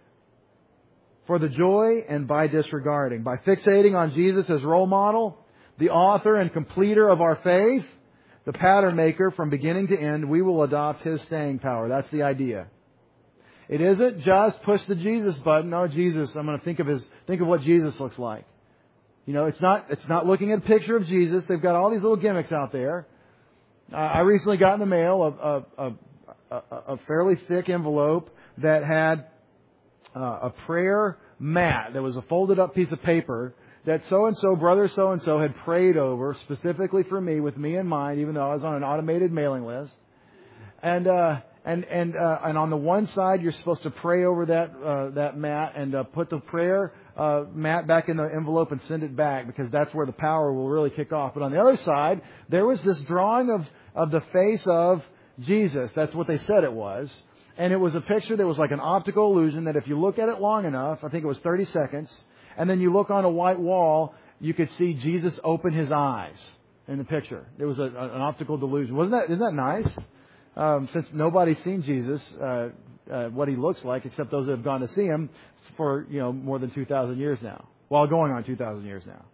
For the joy and by disregarding. By fixating on Jesus as role model, the author and completer of our faith, the pattern maker from beginning to end, we will adopt His staying power. That's the idea. It isn't just push the Jesus button. No, Jesus, I'm going to think of his, think of what Jesus looks like. You know, it's not, it's not looking at a picture of Jesus. They've got all these little gimmicks out there. Uh, I recently got in the mail a, a, a, a fairly thick envelope that had uh, a prayer mat that was a folded up piece of paper that so-and-so, brother so-and-so had prayed over specifically for me, with me in mind, even though I was on an automated mailing list. And, uh, and, and, uh, and on the one side, you're supposed to pray over that, uh, that mat and, uh, put the prayer, uh, mat back in the envelope and send it back, because that's where the power will really kick off. But on the other side, there was this drawing of, of the face of Jesus. That's what they said it was. And it was a picture that was like an optical illusion that if you look at it long enough, I think it was thirty seconds, and then you look on a white wall, you could see Jesus open His eyes in the picture. It was a, an optical delusion. Wasn't that, isn't that nice? Um, since nobody's seen Jesus, uh, uh, what He looks like, except those that have gone to see Him for, you know, more than two thousand years now. Well, going on two thousand years now.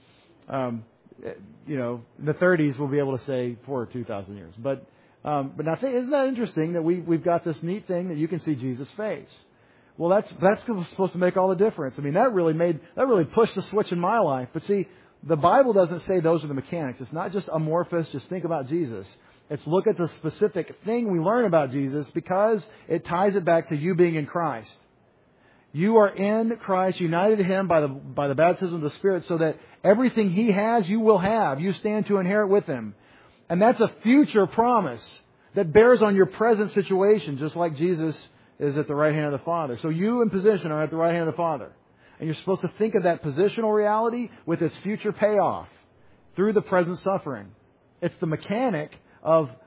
Um, you know, in the thirties we'll be able to say for two thousand years. But, um, but now, isn't that interesting that we, we've got this neat thing that you can see Jesus' face? Well, that's, that's supposed to make all the difference. I mean, that really made, that really pushed the switch in my life. But see, the Bible doesn't say those are the mechanics. It's not just amorphous, just think about Jesus. It's look at the specific thing we learn about Jesus, because it ties it back to you being in Christ. You are in Christ, united to Him by the, by the baptism of the Spirit, so that everything He has, you will have. You stand to inherit with Him. And that's a future promise that bears on your present situation, just like Jesus is at the right hand of the Father. So you in position are at the right hand of the Father. And you're supposed to think of that positional reality with its future payoff through the present suffering. It's the mechanic of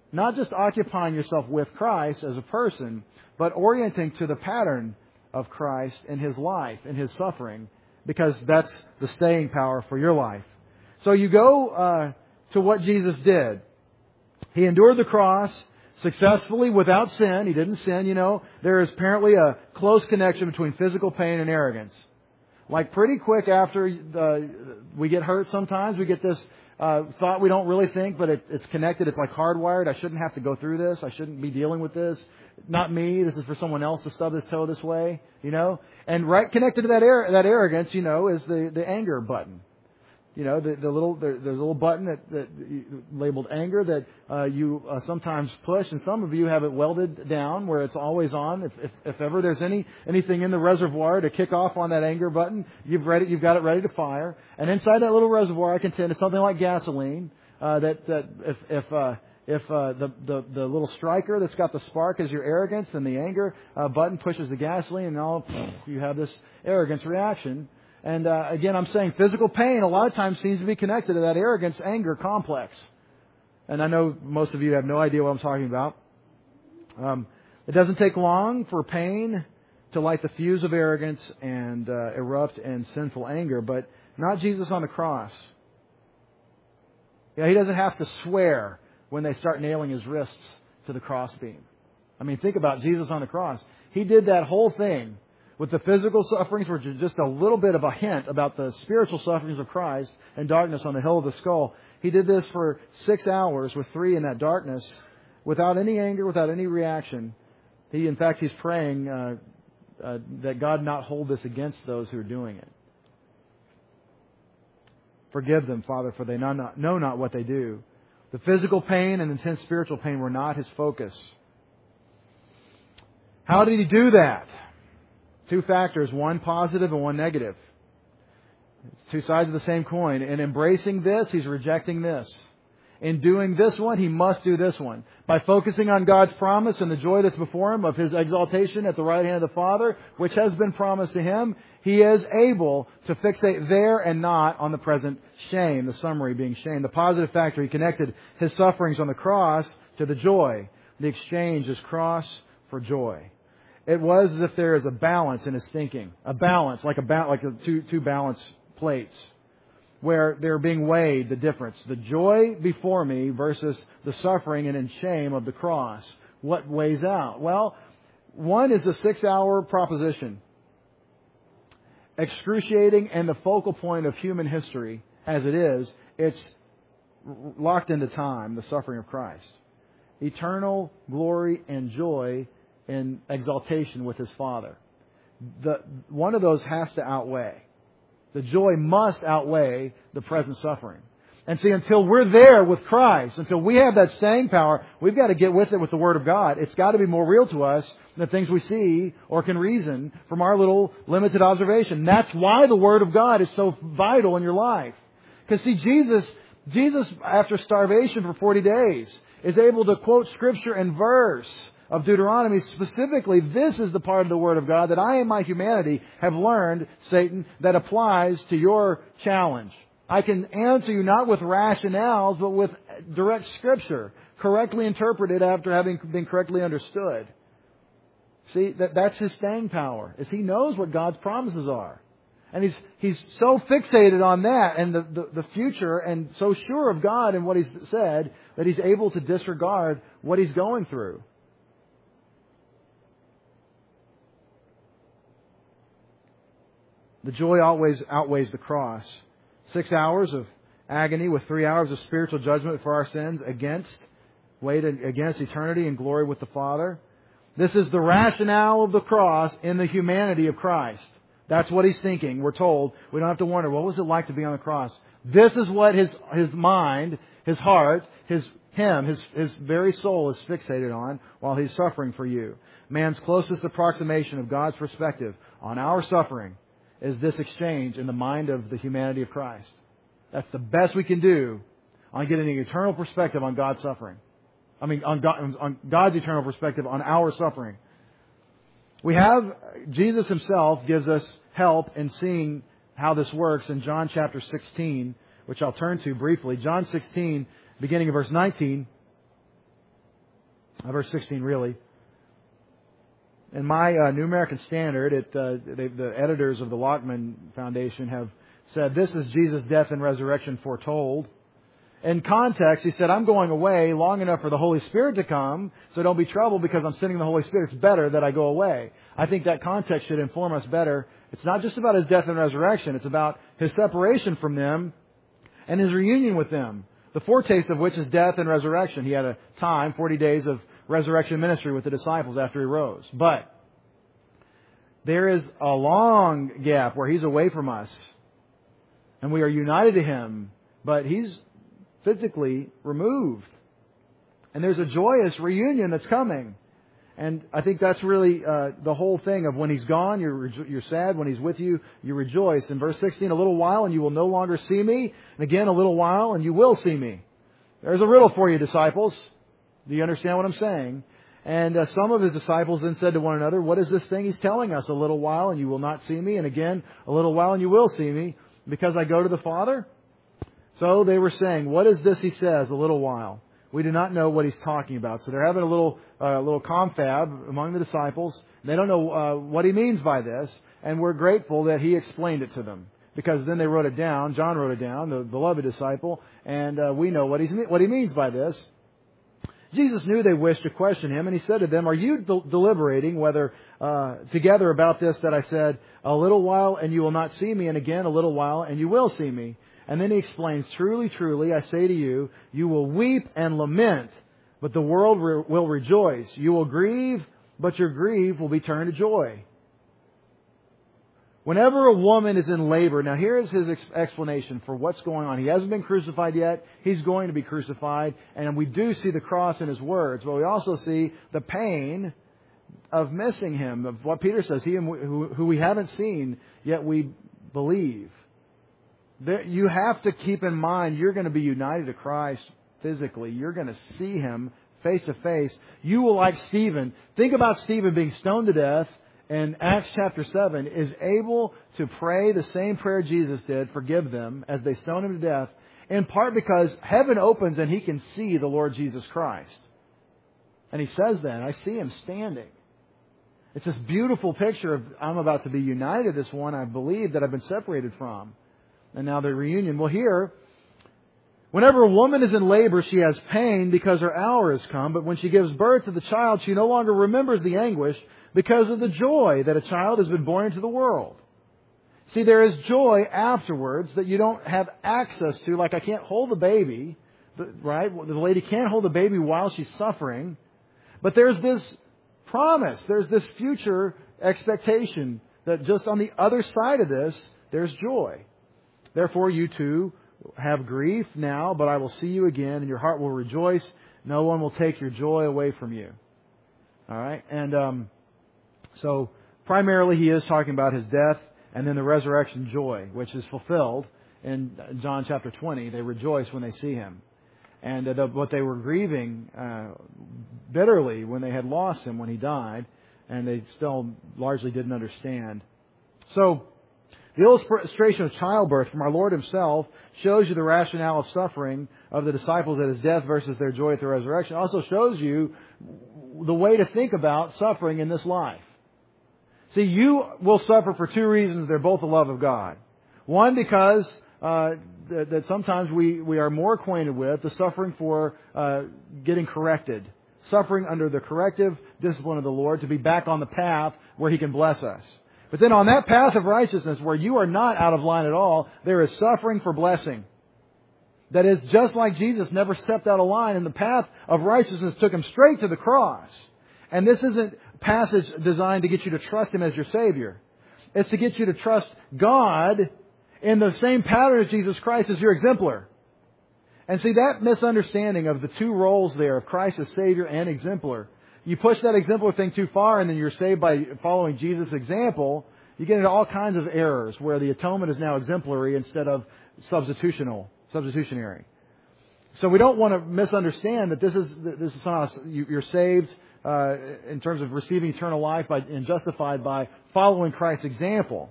not just occupying yourself with Christ as a person, but orienting to the pattern of Christ in His life, in His suffering, because that's the staying power for your life. So you go uh, to what Jesus did. He endured the cross successfully without sin. He didn't sin, you know. There is apparently a close connection between physical pain and arrogance. Like pretty quick after uh, we get hurt sometimes, we get this uh, thought we don't really think, but it, it's connected. It's like hardwired. I shouldn't have to go through this. I shouldn't be dealing with this. Not me. This is for someone else to stub his toe this way, you know. And right connected to that ar- that arrogance, you know, is the, the anger button. You know, the, the little the, the little button that, that labeled anger that uh, you uh, sometimes push, and some of you have it welded down where it's always on. If, if if ever there's any anything in the reservoir to kick off on that anger button, you've ready you've got it ready to fire. And inside that little reservoir, I contend, is something like gasoline. Uh, that that if if uh, if uh, the, the the little striker that's got the spark is your arrogance, then the anger uh, button pushes the gasoline, and all you have this arrogance reaction. And uh, again, I'm saying physical pain a lot of times seems to be connected to that arrogance, anger complex. And I know most of you have no idea what I'm talking about. Um, it doesn't take long for pain to light the fuse of arrogance and uh, erupt in sinful anger, but not Jesus on the cross. Yeah, He doesn't have to swear when they start nailing His wrists to the crossbeam. I mean, think about Jesus on the cross. He did that whole thing with the physical sufferings, which is just a little bit of a hint about the spiritual sufferings of Christ and darkness on the hill of the skull. He did this for six hours with three in that darkness without any anger, without any reaction. He, in fact, He's praying uh, uh, that God not hold this against those who are doing it. Forgive them, Father, for they know not, know not what they do. The physical pain and intense spiritual pain were not His focus. How did He do that? Two factors, one positive and one negative. It's two sides of the same coin. In embracing this, He's rejecting this. In doing this one, He must do this one. By focusing on God's promise and the joy that's before Him of His exaltation at the right hand of the Father, which has been promised to Him, He is able to fixate there and not on the present shame, the summary being shame. The positive factor, He connected His sufferings on the cross to the joy. The exchange is cross for joy. It was as if there is a balance in His thinking. A balance, like a ba- like a two, two balance plates, where they're being weighed, the difference. The joy before me versus the suffering and in shame of the cross. What weighs out? Well, one is a six-hour proposition. Excruciating and the focal point of human history, as it is, it's locked into time, the suffering of Christ. Eternal glory and joy in exaltation with His Father. The, one of those has to outweigh. The joy must outweigh the present suffering. And see, until we're there with Christ, until we have that staying power, we've got to get with it with the Word of God. It's got to be more real to us than things we see or can reason from our little limited observation. That's why the Word of God is so vital in your life. Because see, Jesus, Jesus, after starvation for forty days, is able to quote Scripture and verse of Deuteronomy. Specifically, this is the part of the Word of God that I in my humanity have learned, Satan, that applies to your challenge. I can answer you not with rationales, but with direct Scripture, correctly interpreted after having been correctly understood. See, that, that's His staying power, is He knows what God's promises are. And He's He's so fixated on that and the, the, the future and so sure of God and what He's said that He's able to disregard what He's going through. The joy always outweighs the cross. Six hours of agony with three hours of spiritual judgment for our sins against, weighed against eternity and glory with the Father. This is the rationale of the cross in the humanity of Christ. That's what He's thinking. We're told. We don't have to wonder, what was it like to be on the cross? This is what His His mind, His heart, His Him, His, His very soul is fixated on while He's suffering for you. Man's closest approximation of God's perspective on our suffering is this exchange in the mind of the humanity of Christ. That's the best we can do on getting an eternal perspective on God's suffering. I mean, on, God, on God's eternal perspective on our suffering. We have, Jesus Himself gives us help in seeing how this works in John chapter sixteen, which I'll turn to briefly. John sixteen, beginning of verse nineteen. verse sixteen really. In my uh, New American Standard, it, uh, they, the editors of the Lockman Foundation have said, this is Jesus' death and resurrection foretold. In context, he said, I'm going away long enough for the Holy Spirit to come, so don't be troubled because I'm sending the Holy Spirit. It's better that I go away. I think that context should inform us better. It's not just about His death and resurrection. It's about His separation from them and His reunion with them, the foretaste of which is death and resurrection. He had a time, forty days of resurrection ministry with the disciples after He rose. But there is a long gap where He's away from us and we are united to Him, but He's physically removed. And there's a joyous reunion that's coming. And I think that's really uh, the whole thing of when He's gone, you're rejo- you're sad. When He's with you, you rejoice. In verse sixteen, a little while and you will no longer see me. And again, a little while and you will see me. There's a riddle for you, disciples. Do you understand what I'm saying? And uh, some of His disciples then said to one another, what is this thing He's telling us? A little while and you will not see me. And again, a little while and you will see me because I go to the Father. So they were saying, what is this He says, a little while? We do not know what He's talking about. So they're having a little uh, little confab among the disciples. They don't know uh, what He means by this. And we're grateful that He explained it to them. Because then they wrote it down. John wrote it down, the beloved disciple. And uh, we know what, he's, what He means by this. Jesus knew they wished to question Him. And He said to them, are you del- deliberating whether uh, together about this that I said, a little while and you will not see me. And again, a little while and you will see me. And then He explains, truly, truly, I say to you, you will weep and lament, but the world re- will rejoice. You will grieve, but your grief will be turned to joy. Whenever a woman is in labor, now here is His ex- explanation for what's going on. He hasn't been crucified yet. He's going to be crucified. And we do see the cross in His words, but we also see the pain of missing Him, of what Peter says, He who, who we haven't seen, yet we believe. There, you have to keep in mind you're going to be united to Christ physically. You're going to see Him face to face. You will, like Stephen, think about Stephen being stoned to death in Acts chapter seven, is able to pray the same prayer Jesus did, forgive them, as they stoned Him to death, in part because heaven opens and he can see the Lord Jesus Christ. And he says that, I see Him standing. It's this beautiful picture of I'm about to be united to this one I believe that I've been separated from. And now the reunion. Well, here, whenever a woman is in labor, she has pain because her hour has come. But when she gives birth to the child, she no longer remembers the anguish because of the joy that a child has been born into the world. See, there is joy afterwards that you don't have access to. Like I can't hold the baby, right? The lady can't hold the baby while she's suffering. But there's this promise. There's this future expectation that just on the other side of this, there's joy. Therefore, you too have grief now, but I will see you again, and your heart will rejoice. No one will take your joy away from you. All right? And um, so, primarily, he is talking about His death and then the resurrection joy, which is fulfilled in John chapter twenty. They rejoice when they see Him. And uh, the, what they were grieving uh, bitterly when they had lost Him when He died, and they still largely didn't understand. So, the illustration of childbirth from our Lord Himself shows you the rationale of suffering of the disciples at His death versus their joy at the resurrection. It also shows you the way to think about suffering in this life. See, you will suffer for two reasons. They're both the love of God. One, because uh, that, that sometimes we, we are more acquainted with the suffering for uh, getting corrected. Suffering under the corrective discipline of the Lord to be back on the path where He can bless us. But then on that path of righteousness where you are not out of line at all, there is suffering for blessing. That is, just like Jesus never stepped out of line, and the path of righteousness took Him straight to the cross. And this isn't a passage designed to get you to trust Him as your Savior. It's to get you to trust God in the same pattern as Jesus Christ as your exemplar. And see, that misunderstanding of the two roles there of Christ as Savior and exemplar, you push that exemplar thing too far and then you're saved by following Jesus' example, you get into all kinds of errors where the atonement is now exemplary instead of substitutional, substitutionary. So we don't want to misunderstand that this is this is somehow you're saved uh, in terms of receiving eternal life by, and justified by following Christ's example.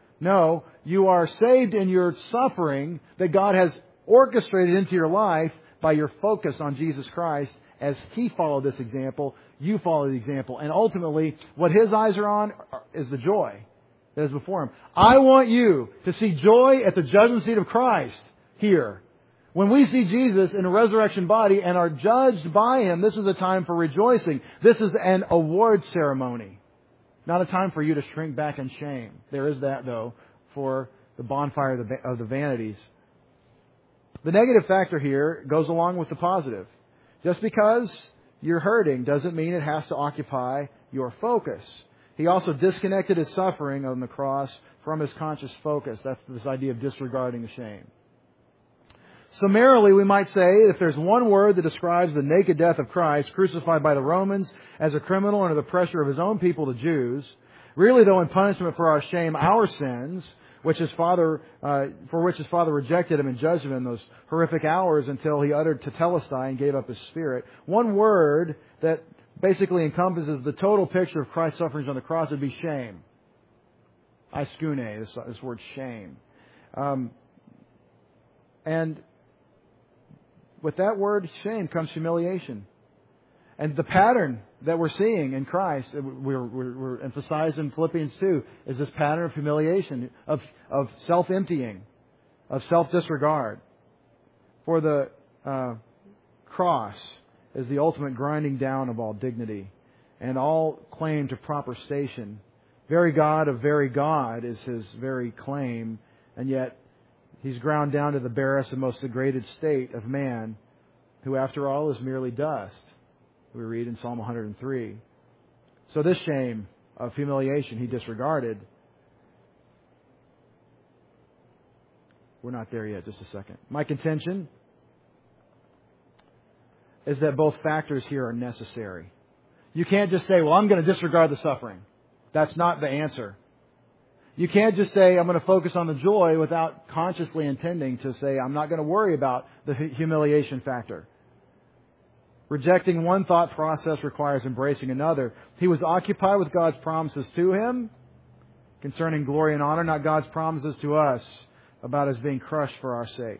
No, you are saved in your suffering that God has orchestrated into your life by your focus on Jesus Christ. As He followed this example, you follow the example. And ultimately, what His eyes are on is the joy that is before Him. I want you to see joy at the judgment seat of Christ here. When we see Jesus in a resurrection body and are judged by Him, this is a time for rejoicing. This is an award ceremony. Not a time for you to shrink back in shame. There is that, though, for the bonfire of the, of the vanities. The negative factor here goes along with the positive. Just because you're hurting doesn't mean it has to occupy your focus. He also disconnected His suffering on the cross from His conscious focus. That's this idea of disregarding the shame. Summarily, we might say, if there's one word that describes the naked death of Christ, crucified by the Romans as a criminal under the pressure of His own people, the Jews, really, though, in punishment for our shame, our sins, which His Father, uh, for which His Father rejected Him and judged Him in those horrific hours until He uttered tetelestai and gave up His Spirit. One word that basically encompasses the total picture of Christ's sufferings on the cross would be shame. Aiskune, this, this word shame. Um, and with that word shame comes humiliation. And the pattern that we're seeing in Christ, we're, we're, we're emphasized in Philippians two, is this pattern of humiliation, of, of self-emptying, of self-disregard. For the uh, cross is the ultimate grinding down of all dignity and all claim to proper station. Very God of very God is His very claim, and yet He's ground down to the barest and most degraded state of man, who after all is merely dust. We read in Psalm one hundred three. So this shame of humiliation He disregarded. We're not there yet, just a second. My contention is that both factors here are necessary. You can't just say, well, I'm going to disregard the suffering. That's not the answer. You can't just say, I'm going to focus on the joy without consciously intending to say, I'm not going to worry about the humiliation factor. Rejecting one thought process requires embracing another. He was occupied with God's promises to Him concerning glory and honor, not God's promises to us about His being crushed for our sake.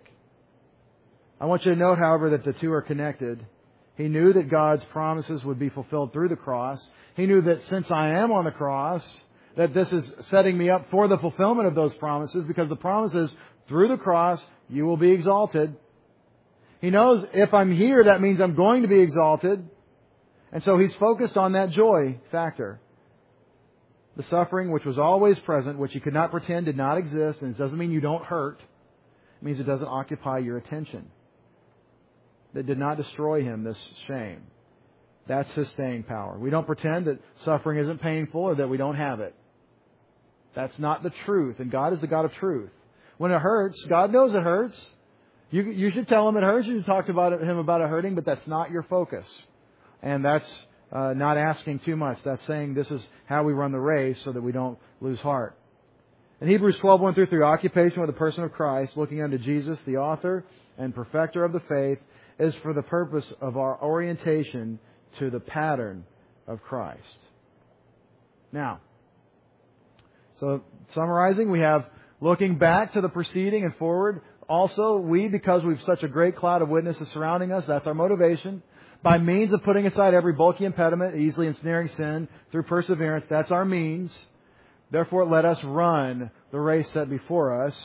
I want you to note, however, that the two are connected. He knew that God's promises would be fulfilled through the cross. He knew that since I am on the cross, that this is setting me up for the fulfillment of those promises, because the promise is, through the cross, you will be exalted. He knows if I'm here, that means I'm going to be exalted. And so He's focused on that joy factor. The suffering, which was always present, which He could not pretend did not exist, and it doesn't mean you don't hurt. It means it doesn't occupy your attention. That did not destroy Him, this shame. That's His staying power. We don't pretend that suffering isn't painful or that we don't have it. That's not the truth. And God is the God of truth. When it hurts, God knows it hurts. You, you should tell Him it hurts. You should talk about Him about it hurting, but that's not your focus. And that's uh, not asking too much. That's saying this is how we run the race so that we don't lose heart. In Hebrews twelve, one through three, occupation with the person of Christ, looking unto Jesus, the author and perfecter of the faith, is for the purpose of our orientation to the pattern of Christ. Now, so summarizing, we have looking back to the preceding and forward. Also, we, because we've such a great cloud of witnesses surrounding us, that's our motivation. By means of putting aside every bulky impediment, easily ensnaring sin, through perseverance, that's our means. Therefore, let us run the race set before us.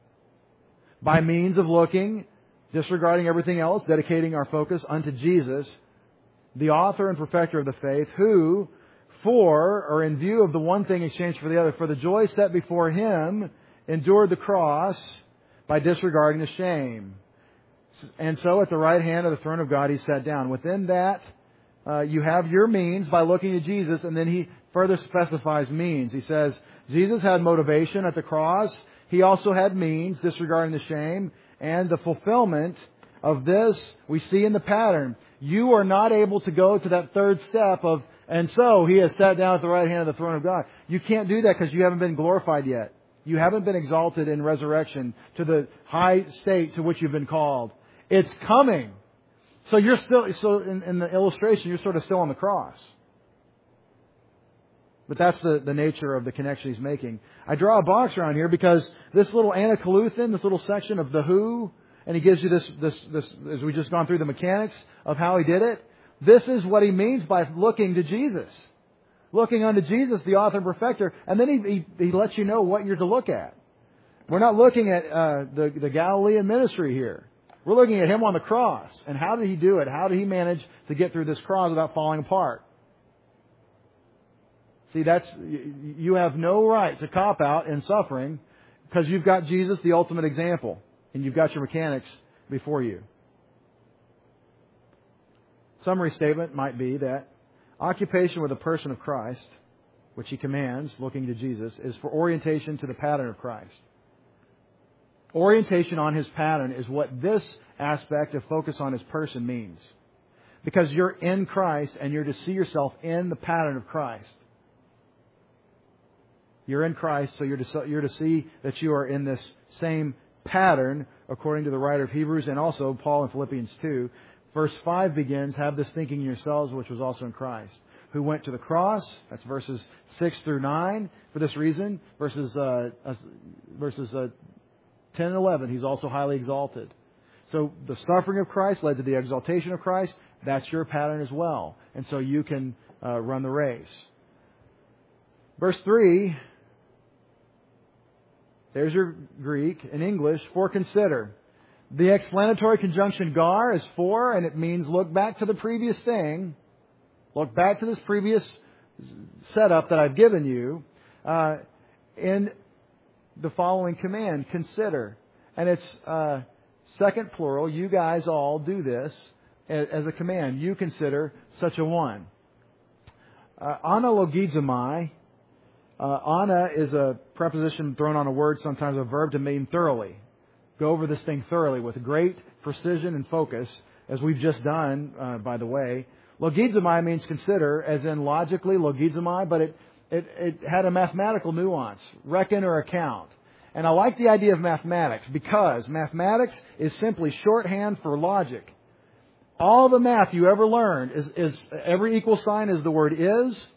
By means of looking, disregarding everything else, dedicating our focus unto Jesus, the author and perfecter of the faith, who, for, or in view of the one thing exchanged for the other, for the joy set before Him, endured the cross by disregarding the shame. And so at the right hand of the throne of God He sat down. Within that, uh, you have your means by looking to Jesus, and then He further specifies means. He says, Jesus had motivation at the cross. He also had means, disregarding the shame, and the fulfillment of this we see in the pattern. You are not able to go to that third step of, and so He has sat down at the right hand of the throne of God. You can't do that because you haven't been glorified yet. You haven't been exalted in resurrection to the high state to which you've been called. It's coming. So you're still, so in, in the illustration, you're sort of still on the cross. But that's the, the nature of the connection he's making. I draw a box around here because this little Anacoluthon, this little section of the who and He gives you this, this, this, as we just gone through the mechanics of how He did it. This is what He means by looking to Jesus. Looking unto Jesus, the author and perfecter, and then He, he, he lets you know what you're to look at. We're not looking at uh, the, the Galilean ministry here. We're looking at Him on the cross. And how did He do it? How did He manage to get through this cross without falling apart? See, that's, you have no right to cop out in suffering because you've got Jesus, the ultimate example, and you've got your mechanics before you. Summary statement might be that occupation with the person of Christ, which He commands, looking to Jesus, is for orientation to the pattern of Christ. Orientation on His pattern is what this aspect of focus on His person means. Because you're in Christ and you're to see yourself in the pattern of Christ. You're in Christ, so you're to, you're to see that you are in this same pattern, according to the writer of Hebrews, and also Paul in Philippians two. Verse five begins, have this thinking in yourselves, which was also in Christ, who went to the cross. That's verses six through nine. For this reason, verses uh, uh, verses uh, ten and eleven, He's also highly exalted. So the suffering of Christ led to the exaltation of Christ. That's your pattern as well. And so you can uh, run the race. Verse three, there's your Greek. In English, for consider. The explanatory conjunction gar is for, and it means look back to the previous thing. Look back to this previous setup that I've given you uh, in the following command, consider. And it's uh, second plural. You guys all do this as a command. You consider such a one. Uh, analogizomai. Uh, ana is a preposition thrown on a word, sometimes a verb, to mean thoroughly. Go over this thing thoroughly with great precision and focus, as we've just done, uh, by the way. Logizomai means consider, as in logically, logizomai, but it, it, it had a mathematical nuance, reckon or account. And I like the idea of mathematics because mathematics is simply shorthand for logic. All the math you ever learned is, is every equal sign is the word is.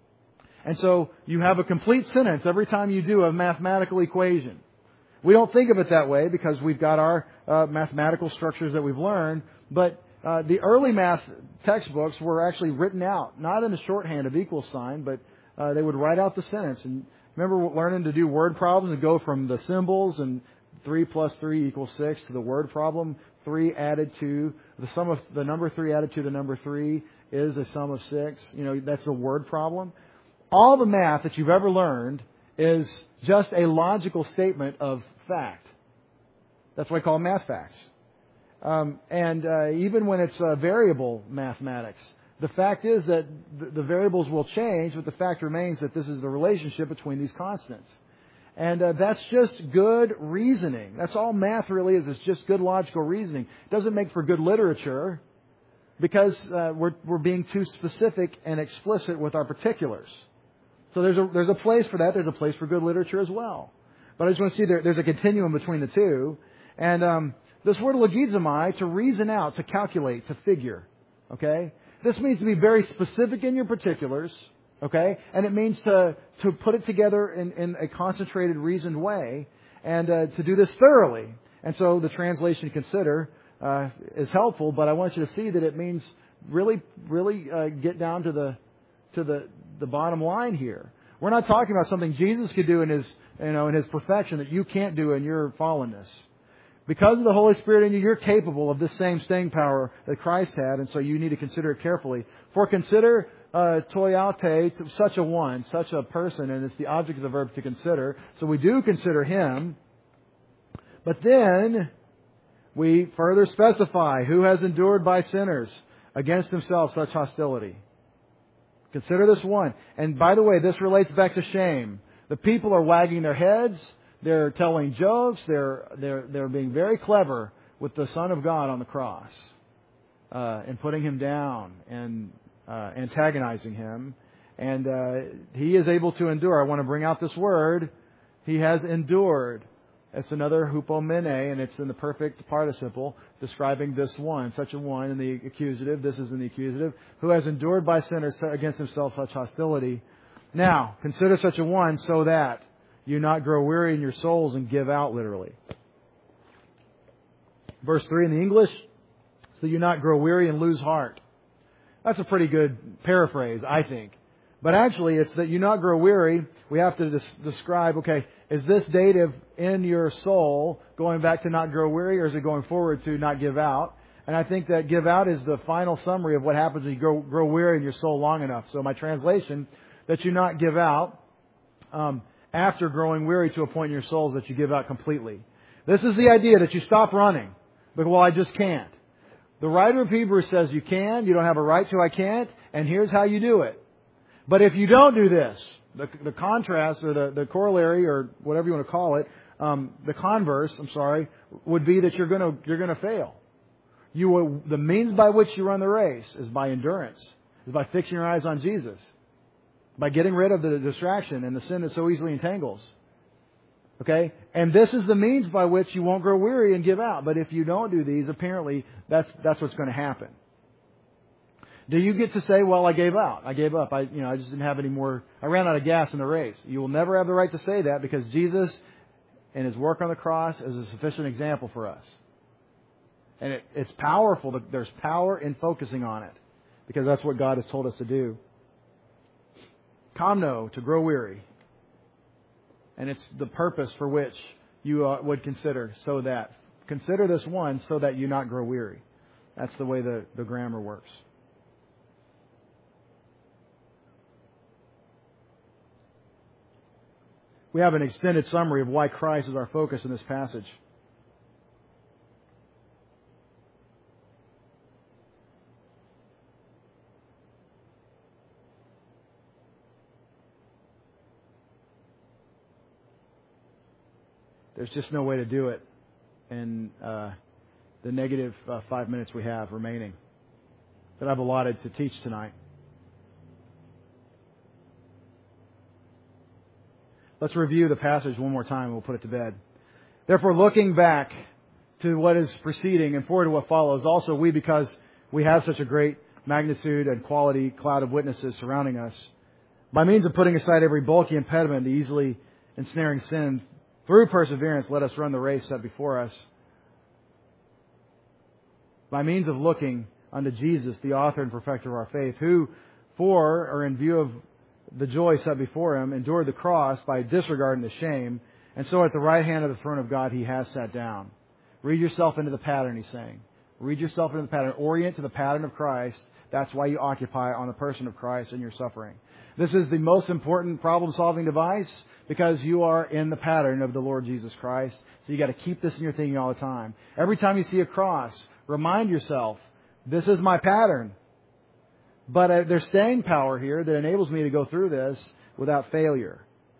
And so you have a complete sentence every time you do a mathematical equation. We don't think of it that way because we've got our uh, mathematical structures that we've learned. But uh, the early math textbooks were actually written out, not in the shorthand of equal sign, but uh, they would write out the sentence. And remember learning to do word problems and go from the symbols and three plus three equals six to the word problem. Three added to the sum of the number three added to the number three is a sum of six. You know, that's the word problem. All the math that you've ever learned is just a logical statement of fact. That's why I call them math facts. Um, and uh, even when it's uh, variable mathematics, the fact is that the, the variables will change, but the fact remains that this is the relationship between these constants. And uh, that's just good reasoning. That's all math really is. It's just good logical reasoning. It doesn't make for good literature because uh, we're, we're being too specific and explicit with our particulars. So there's a, there's a place for that. There's a place for good literature as well. But I just want to see there, there's a continuum between the two. And um, this word logizomai, to reason out, to calculate, to figure. Okay? This means to be very specific in your particulars. Okay? And it means to, to put it together in, in a concentrated, reasoned way. And uh, to do this thoroughly. And so the translation consider uh, is helpful. But I want you to see that it means really, really uh, get down to the to the the bottom line here. We're not talking about something Jesus could do in His, you know, in His perfection that you can't do in your fallenness. Because of the Holy Spirit in you, you're capable of this same staying power that Christ had, and so you need to consider it carefully. For consider uh, toiate, such a one, such a person, and it's the object of the verb to consider. So we do consider Him, but then we further specify who has endured by sinners against himself such hostility. Consider this one. And by the way, this relates back to shame. The people are wagging their heads. They're telling jokes. They're they're they're being very clever with the Son of God on the cross uh, and putting Him down and uh, antagonizing Him. And uh, He is able to endure. I want to bring out this word. He has endured. It's another hupomene, and it's in the perfect participle describing this one, such a one in the accusative. This is in the accusative. Who has endured by sinners against himself such hostility. Now, consider such a one so that you not grow weary in your souls and give out, literally. Verse three in the English, so you not grow weary and lose heart. That's a pretty good paraphrase, I think. But actually, it's that you not grow weary. We have to des- describe, okay, is this dative in your soul going back to not grow weary, or is it going forward to not give out? And I think that give out is the final summary of what happens when you grow, grow weary in your soul long enough. So my translation, that you not give out um, after growing weary to a point in your souls that you give out completely. This is the idea that you stop running. But, well, I just can't. The writer of Hebrews says you can, you don't have a right to, I can't, and here's how you do it. But if you don't do this, the, the contrast or the, the corollary or whatever you want to call it, um, the converse, I'm sorry, would be that you're going to you're going to fail. You will, the means by which you run the race is by endurance, is by fixing your eyes on Jesus, by getting rid of the distraction and the sin that so easily entangles. Okay? And this is the means by which you won't grow weary and give out. But if you don't do these, apparently that's that's what's going to happen. Do you get to say, well, I gave out. I gave up. I you know, I just didn't have any more. I ran out of gas in the race. You will never have the right to say that, because Jesus and His work on the cross is a sufficient example for us. And it, it's powerful. There's power in focusing on it, because that's what God has told us to do. Kamno, to grow weary. And it's the purpose for which you uh, would consider, so that. Consider this one so that you not grow weary. That's the way the, the grammar works. We have an extended summary of why Christ is our focus in this passage. There's just no way to do it in uh, the negative uh, five minutes we have remaining that I've allotted to teach tonight. Let's review the passage one more time and we'll put it to bed. Therefore, looking back to what is preceding and forward to what follows, also we, because we have such a great magnitude and quality cloud of witnesses surrounding us, by means of putting aside every bulky impediment, the easily ensnaring sin, through perseverance, let us run the race set before us. By means of looking unto Jesus, the author and perfecter of our faith, who, for or in view of the joy set before Him, endured the cross by disregarding the shame, and so at the right hand of the throne of God He has sat down. Read yourself into the pattern, he's saying. Read yourself into the pattern. Orient to the pattern of Christ. That's why you occupy on the person of Christ in your suffering. This is the most important problem-solving device, because you are in the pattern of the Lord Jesus Christ. So you got to keep this in your thinking all the time. Every time you see a cross, remind yourself, this is my pattern. But uh, there's staying power here that enables me to go through this without failure.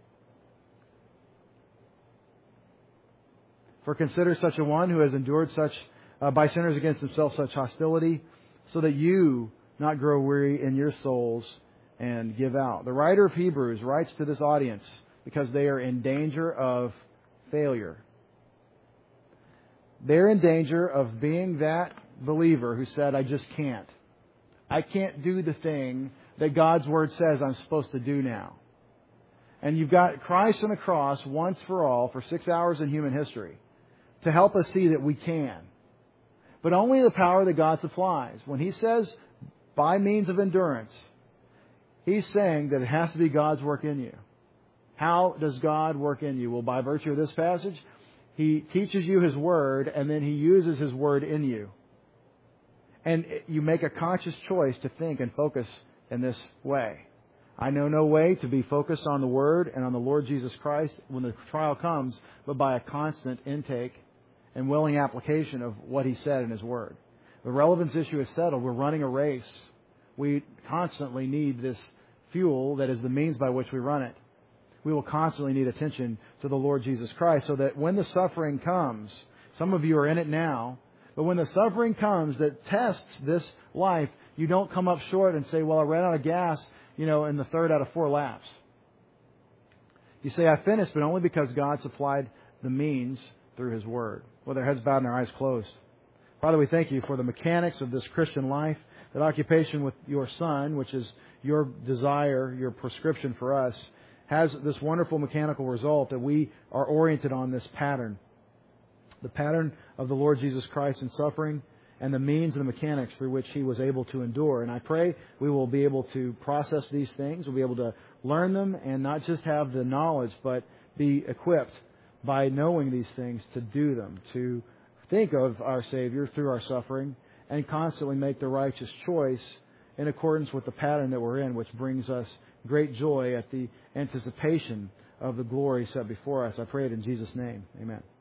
For consider such a one who has endured such uh, by sinners against himself such hostility, so that you not grow weary in your souls and give out. The writer of Hebrews writes to this audience because they are in danger of failure. They're in danger of being that believer who said, I just can't. I can't do the thing that God's Word says I'm supposed to do now. And you've got Christ on the cross once for all for six hours in human history to help us see that we can. But only the power that God supplies. When He says, by means of endurance, He's saying that it has to be God's work in you. How does God work in you? Well, by virtue of this passage, He teaches you His Word, and then He uses His Word in you. And you make a conscious choice to think and focus in this way. I know no way to be focused on the Word and on the Lord Jesus Christ when the trial comes, but by a constant intake and willing application of what He said in His Word. The relevance issue is settled. We're running a race. We constantly need this fuel that is the means by which we run it. We will constantly need attention to the Lord Jesus Christ, so that when the suffering comes, some of you are in it now, but when the suffering comes that tests this life, you don't come up short and say, well, I ran out of gas, you know, in the third out of four laps. You say, I finished, but only because God supplied the means through His Word. With our heads bowed and our eyes closed. Father, we thank You for the mechanics of this Christian life, that occupation with Your Son, which is Your desire, Your prescription for us, has this wonderful mechanical result that we are oriented on this pattern. the pattern of the Lord Jesus Christ in suffering, and the means and the mechanics through which He was able to endure. And I pray we will be able to process these things. We'll be able to learn them and not just have the knowledge, but be equipped by knowing these things to do them, to think of our Savior through our suffering, and constantly make the righteous choice in accordance with the pattern that we're in, which brings us great joy at the anticipation of the glory set before us. I pray it in Jesus' name. Amen.